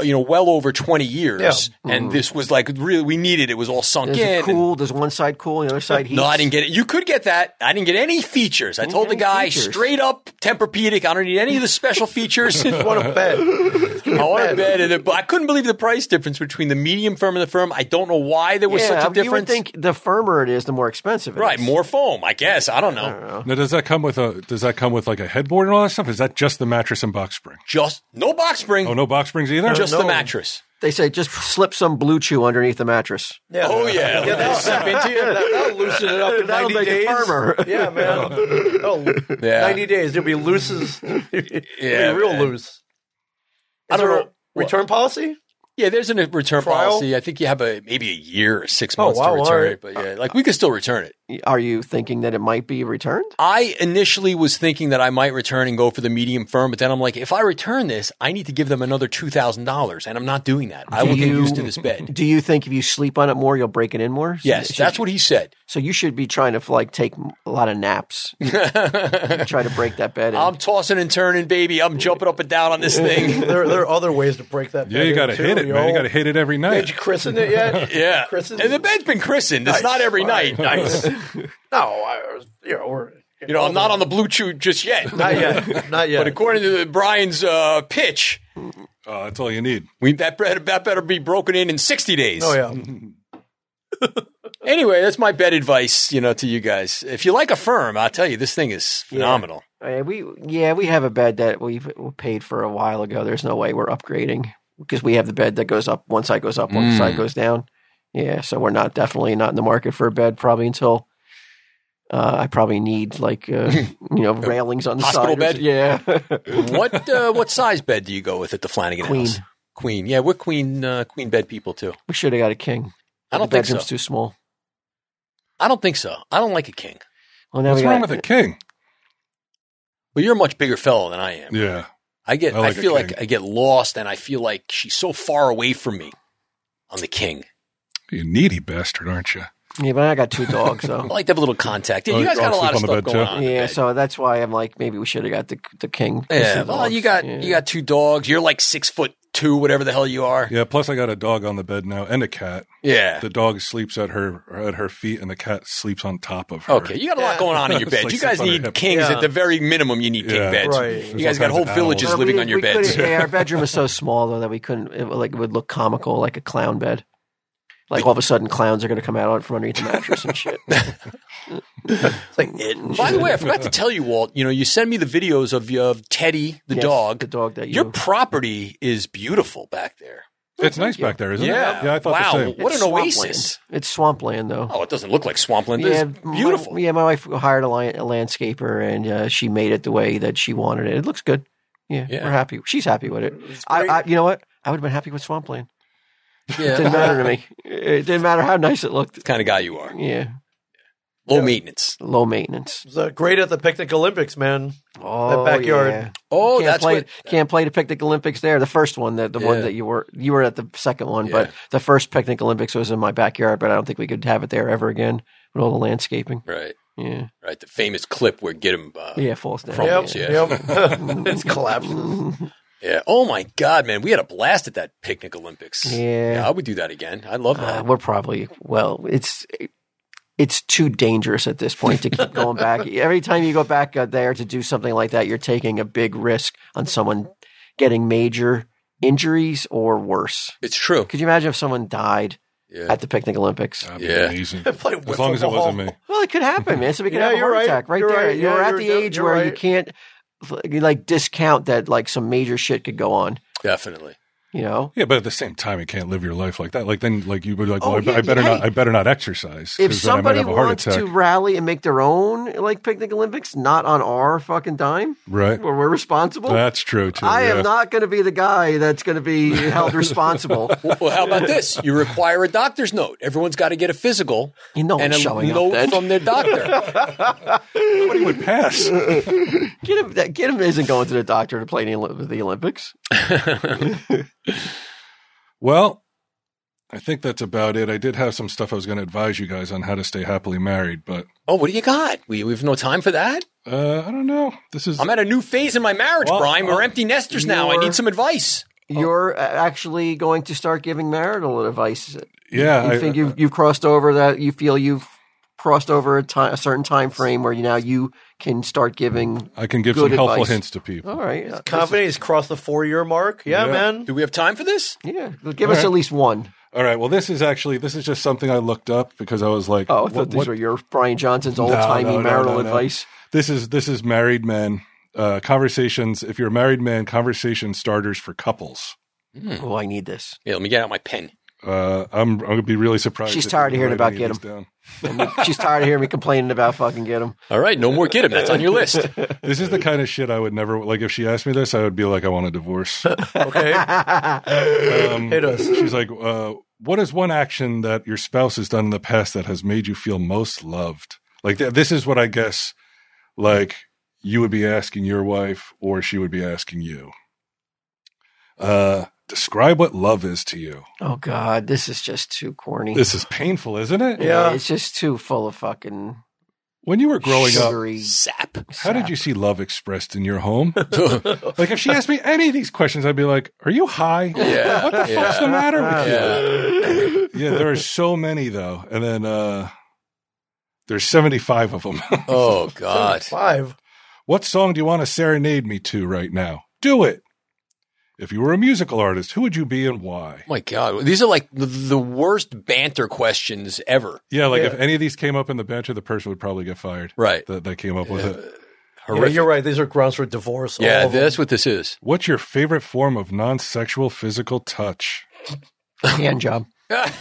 well over 20 years. Yeah. And this was like really, we needed it. It was all sunk Does in. it cool? Does one side cool and the other side heat? No, I didn't get it. You could get that. I didn't get any features. I told the guy straight up Tempur-Pedic, I don't need any of the special features. I want a bed. I want a bed. But I couldn't believe the price difference between the medium firm and the firm. I don't know why there was such a difference. You would think the firmer it is, the more expensive it is. Right, more foam, I guess. I don't know. Now, does that come with like a headboard and all that stuff? Is that just the mattress and box spring? Just no box spring. Oh, no box springs either? Just the mattress. They say just slip some Blue Chew underneath the mattress. Yeah. Oh, yeah. that'll Slip into you. That'll loosen it up in That'll 90 make it days. firmer. Yeah, man. Yeah. 90 days. It'll be loose as it'll be real man. loose. I don't know. Return policy? Yeah, there's a return Trial? policy. I think you have maybe a year or 6 months wow, to return all right. it. But yeah, like we could still return it. Are you thinking that it might be returned? I initially was thinking that I might return and go for the medium firm, but then I'm like, if I return this, I need to give them another $2,000, and I'm not doing that. I will get used to this bed. Do you think if you sleep on it more, you'll break it in more? Yes, that's what he said. So you should be trying to take a lot of naps. Try to break that bed in. I'm tossing and turning, baby. I'm jumping up and down on this thing. There are other ways to break that. Yeah, you got to hit it, man. You got to hit it every Did night. you christen it yet? Yeah, Christened? and the bed's been christened. It's not every night. Nice. No, we're I'm not on the Blue Chew just yet. not yet. Not yet. But according to Brian's pitch, Oh, that's all you need. that better be broken in 60 days. Oh yeah. Anyway, that's my bed advice, to you guys. If you like a firm, I'll tell you, this thing is phenomenal. We have a bed that we paid for a while ago. There's no way we're upgrading because we have the bed that goes up. One side goes up, one side goes down. Yeah, so we're definitely not in the market for a bed probably until I probably need railings on the hospital side. bed? Yeah. What size bed do you go with at the Flanagan Queen. house? Queen. Yeah, we're queen bed people too. We should have got a king. I don't the think so. bedroom's too small. I don't think so. I don't like a king. Well, now What's we wrong got, with a king? Well, you're a much bigger fellow than I am. Yeah. I like a feel like king. I get lost, and I feel like she's so far away from me on the king. You needy bastard, aren't you? Yeah, but I got two dogs, I so. like to have a little contact. Yeah, you guys got a lot of sleep on the stuff bed, going too? on. in the Yeah, bed. so that's why I'm like, maybe we should have got the king. Yeah, The well, dogs. you got Yeah. two dogs. You're like 6'2", whatever the hell you are. Yeah, plus I got a dog on the bed now and a cat. Yeah. The dog sleeps at her feet and the cat sleeps on top of her. Okay, you got a lot going on in your It's bed. like you guys sits on her need hip. kings Yeah. at the very minimum. You need king Yeah. beds. Right. You guys got There's all whole kinds of villages animals. living on your couldn't- beds. Yeah, our bedroom is so small though that we couldn't. It would look comical, like a clown bed. Like all of a sudden, clowns are going to come out from underneath the mattress and shit. It's like it. By the way, I forgot to tell you, Walt. You send me the videos of Teddy, the Yes, dog. the dog that Your property is beautiful back there. It's nice back there, isn't it? Yeah, I thought wow. the same. What an It's swampland. oasis. It's swampland though. Oh, it doesn't look like swampland. Yeah, It's beautiful. My wife hired a landscaper, and she made it the way that she wanted it. It looks good. Yeah, Yeah. we're happy. She's happy with it. great. I you know what? I would have been happy with swampland. It Yeah. didn't matter to me. It didn't matter how nice it looked. kind of guy you are. Yeah, Low maintenance. low maintenance. It was great at the picnic Olympics, man. Oh, backyard. Yeah. Oh, Can't that's play, what. can't play the picnic Olympics there. The first one, the one Yeah. that you were at the second one, Yeah. but the first picnic Olympics was in my backyard. But I don't think we could have it there ever again with all the landscaping. Right. Yeah, Right. The famous clip where get him. yeah, falls down. Crumbles, Yep. yeah. Yep. It's collapses. Yeah. Oh my God, man, we had a blast at that picnic Olympics. Yeah. I would do that again. I love that. We're probably it's too dangerous at this point to keep going back. Every time you go back there to do something like that, you're taking a big risk on someone getting major injuries or worse. It's true. Could you imagine if someone died Yeah. at the picnic Olympics? That'd be Yeah. amazing. Play As long as it wiffle wasn't ball. me. Well, it could happen, man. So we could Yeah, have a you're heart right. attack right You're there. right. You're Yeah, at the you're age where you right. can't discount that some major shit could go on. Definitely. You know, Yeah, but at the same time, you can't live your life like that. Like then, like you would like, Oh, well, yeah, I better hey. not. I better not exercise. if 'cause then I might somebody have a heart wants attack. to rally and make their own picnic Olympics, not on our fucking dime, Right. where we're responsible. That's true too. I yeah. am not going to be the guy that's going to be held responsible. Well, how about this? You require a doctor's note. Everyone's got to get a physical You know and what's a showing up note then. from their doctor. Nobody would pass. Get him isn't going to the doctor to play in the Olympics. Well, I think that's about it. I did have some stuff I was going to advise you guys on how to stay happily married, but Oh, what do you got? We have no time for that. I don't know. This is I'm at a new phase in my marriage, Well, Brian. We're empty nesters now. I you're- need some advice. you're actually going to start giving marital advice. Yeah, You think you've crossed over that? You feel you've crossed over a certain time frame where you can start giving. I can give good some helpful advice. hints to people. All right, Confident he's crossed the 4-year mark. Yeah, Yeah. man. Do we have time for this? yeah. Give us at least one. All right. Well, this is just something I looked up because I was like, Oh, I thought these were your Brian Johnson's old timey no, marital no. advice. This is married men conversations. If you're a married man, conversation starters for couples. Oh, I need this. Yeah, let me get out my pen. I'm gonna be really surprised. She's if tired you of hearing write about any of Get 'em. these down. She's tired of hearing me complaining about fucking Get 'em. All right, no more get him. That's on your list. This is the kind of shit I would never like. If she asked me this, I would be like, I want a divorce. Okay. Hit us. She's like, what is one action that your spouse has done in the past that has made you feel most loved? Like this is what I guess, like you would be asking your wife or she would be asking you. Describe what love is to you. Oh God, this is just too corny. This is painful, isn't it? Yeah. It's just too full of fucking When you were growing up, sugary. Sap. how did you see love expressed in your home? Like if she asked me any of these questions, I'd be like, are you high? Yeah. What the fuck's the matter with you? Yeah. Yeah, there are so many though. And then there's 75 of them. Oh God. 5. What song do you want to serenade me to right now? Do it. If you were a musical artist, who would you be and why? Oh my God. These are like the worst banter questions ever. Yeah, like if any of these came up in the banter, the person would probably get fired. Right. That came up with it. Yeah, Horrific. you're right. These are grounds for divorce. all Yeah, of them. that's what this is. What's your favorite form of non-sexual physical touch? Hand job. That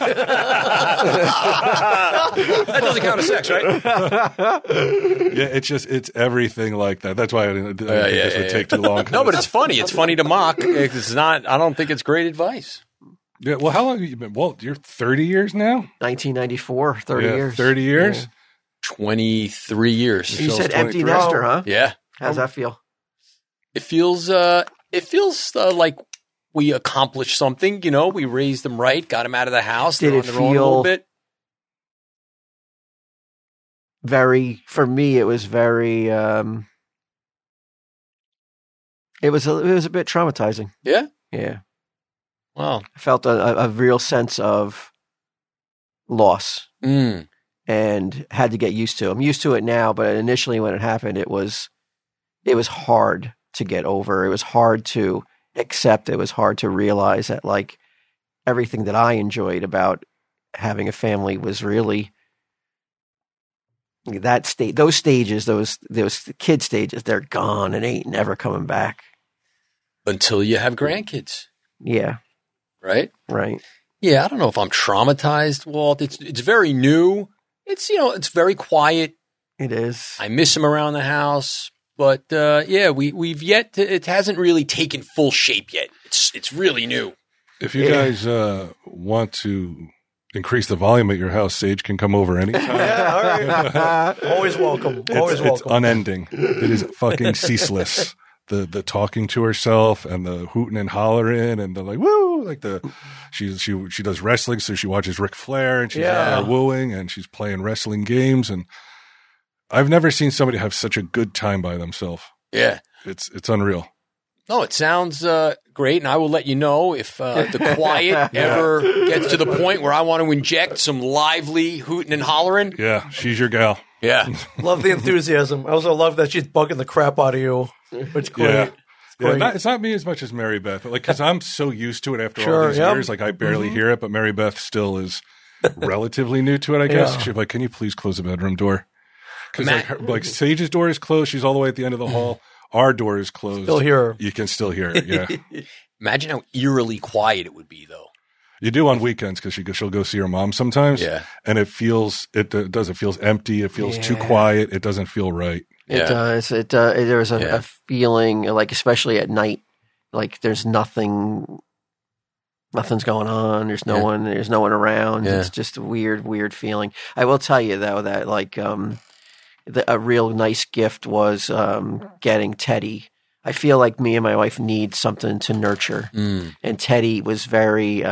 doesn't count as sex, right? Yeah, it's everything like that. That's why I didn't think this would take too long. No, but it's funny. It's funny to mock. It's not. I don't think it's great advice. Yeah, well, how long have you been? Well, you're 30 years now? 1994, 30 Yeah, years. 30 years? 23 years. You So said it's empty 23. nester, huh? Yeah, How's that feel? it feels. Like we accomplished something. You know, we raised them right, got them out of the house. Did they're it on their own a little feel- bit? For me, it was very, it was a bit traumatizing. Yeah. Yeah. Wow. I felt a real sense of loss Mm. and had to get used to. I'm used to it now, but initially when it happened, it was hard to get over. It was hard to accept. It was hard to realize that like everything that I enjoyed about having a family was really that state. Those stages, those kid stages, they're gone and ain't never coming back. Until you have grandkids, Yeah, right? right. Yeah, I don't know if I'm traumatized, Walt. It's very new. It's very quiet. It is. I miss him around the house, but we've yet to. It hasn't really taken full shape yet. It's really new. If you guys want to increase the volume at your house, Sage can come over anytime. Yeah, all right. Always welcome. Always It's welcome. unending. It is fucking ceaseless. The talking to herself and the hooting and hollering and the like woo, like she does wrestling, so she watches Ric Flair and she's out there wooing and she's playing wrestling games, and I've never seen somebody have such a good time by themselves. Yeah. It's unreal. No, it sounds great, and I will let you know if the quiet ever gets to the point where I want to inject some lively hooting and hollering. Yeah, she's your gal. Yeah. Love the enthusiasm. I also love that she's bugging the crap out of you. It's great. Yeah. It's Yeah, great. it's not me as much as Mary Beth, like because I'm so used to it after Sure, all these yep. years. Like I barely hear it, but Mary Beth still is relatively new to it. I guess Yeah. she's like, "Can you please close the bedroom door?" Because like Sage's door is closed. She's all the way at the end of the hall. Our door is closed. Still hear her. You can still hear it. Yeah, Imagine how eerily quiet it would be, though. you do on weekends because she'll go see her mom sometimes. Yeah. and it feels empty. It feels too quiet. It doesn't feel right. It does. There's a feeling, like especially at night, like there's nothing's going on. There's no one around. Yeah. It's just a weird feeling. I will tell you though that like a real nice gift was getting Teddy. I feel like me and my wife need something to nurture, and Teddy was very.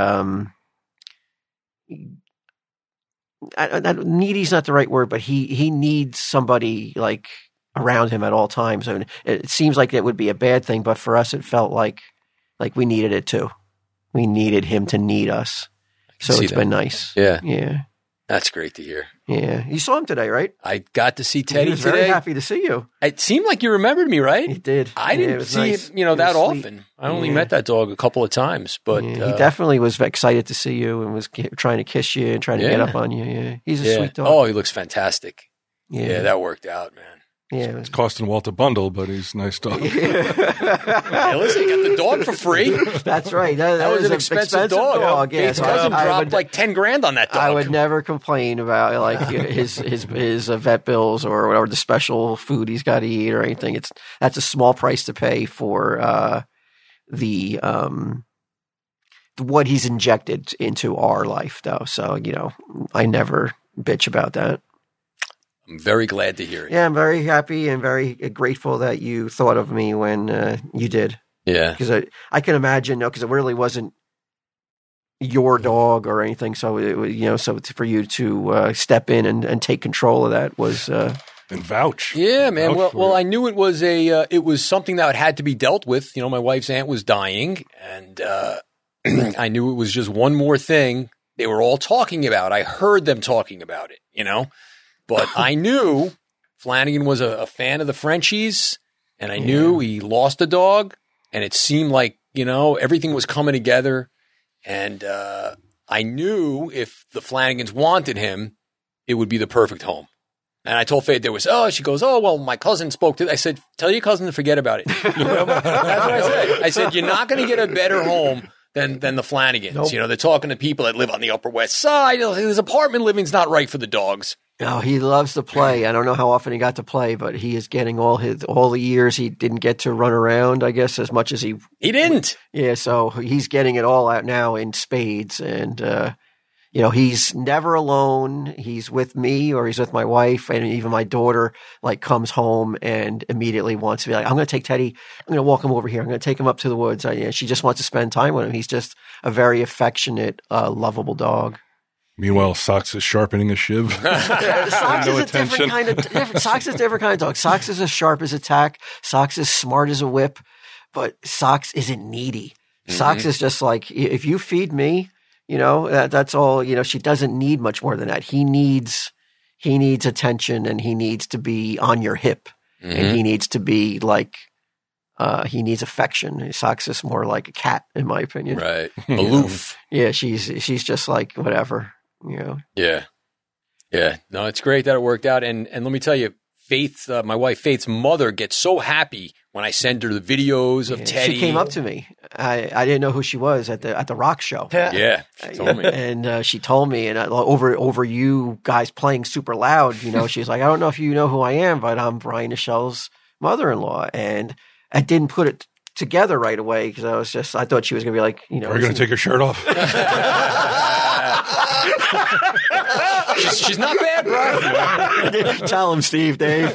Needy's not the right word, but he needs somebody like around him at all times. And it seems like it would be a bad thing, but for us, it felt like like we needed it too. We needed him to need us. So see it's that. been nice. Yeah. Yeah. That's great to hear. Yeah. You saw him today, right? I got to see He Teddy was today. very happy to see you. It seemed like you remembered me, right? He did. I Yeah, it didn't was see nice. it, He that was sweet. often. I only Yeah. met that dog a couple of times, but Yeah, he definitely was excited to see you and was trying to kiss you and trying to get Yeah. up on you. Yeah. He's a yeah. sweet dog. Oh, he looks fantastic. yeah. Yeah, that worked out, man. Yeah. It's costing Walt a bundle, but he's a nice dog. Hey, listen, you got the dog for free. That's right. That was is an expensive dog. Yeah, Faith's so cousin I dropped would, like 10 grand on that dog. I would never complain about like his vet bills or whatever the special food he's got to eat or anything. That's a small price to pay for the what he's injected into our life, though. So I never bitch about that. I'm very glad to hear it. Yeah, I'm very happy and very grateful that you thought of me when you did. Yeah. Because I can imagine, because it really wasn't your dog or anything. So it was, so for you to step in and take control of that was. And vouch. Yeah, man. Vouch for Well, it. I knew it was it was something that had to be dealt with. My wife's aunt was dying, and I knew it was just one more thing they were all talking about. I heard them talking about it, but I knew Flanagan was a fan of the Frenchies, and I knew he lost a dog, and it seemed like, everything was coming together, and I knew if the Flanagans wanted him, it would be the perfect home. And I told Faith she goes, oh, well, my cousin spoke to, I said, tell your cousin to forget about it. That's what I said. I said, you're not going to get a better home than the Flanagans. Nope. They're talking to people that live on the Upper West Side. His apartment living's not right for the dogs. No, he loves to play. I don't know how often he got to play, but he is getting all the years he didn't get to run around, I guess, as much as he didn't. Yeah, so he's getting it all out now in spades, and he's never alone. He's with me or he's with my wife, and even my daughter comes home and immediately wants to be like, I'm going to take Teddy. I'm going to walk him over here. I'm going to take him up to the woods. She just wants to spend time with him. He's just a very affectionate, lovable dog. Meanwhile, Socks is sharpening a shiv. Socks No is a attention. different kind of Socks is a different kind of dog. Socks is as sharp as a tack. Socks is smart as a whip, but Socks isn't needy. Socks is just like, if you feed me, that's all. She doesn't need much more than that. He needs attention, and he needs to be on your hip, and he needs to be he needs affection. Socks is more like a cat, in my opinion. Right. Aloof. Yeah, she's just like whatever. Yeah. Yeah. No, it's great that it worked out. And let me tell you, Faith, my wife Faith's mother gets so happy when I send her the videos of Teddy. She came up to me. I didn't know who she was at the rock show. Yeah. She told me. And she told me, and over you guys playing super loud, she's like, I don't know if you know who I am, but I'm Brian Nichelle's mother-in-law. And I didn't put it together right away because I thought she was going to be like, Are you going to take her shirt off? She's not bad, Brian. Tell him, Steve, Dave.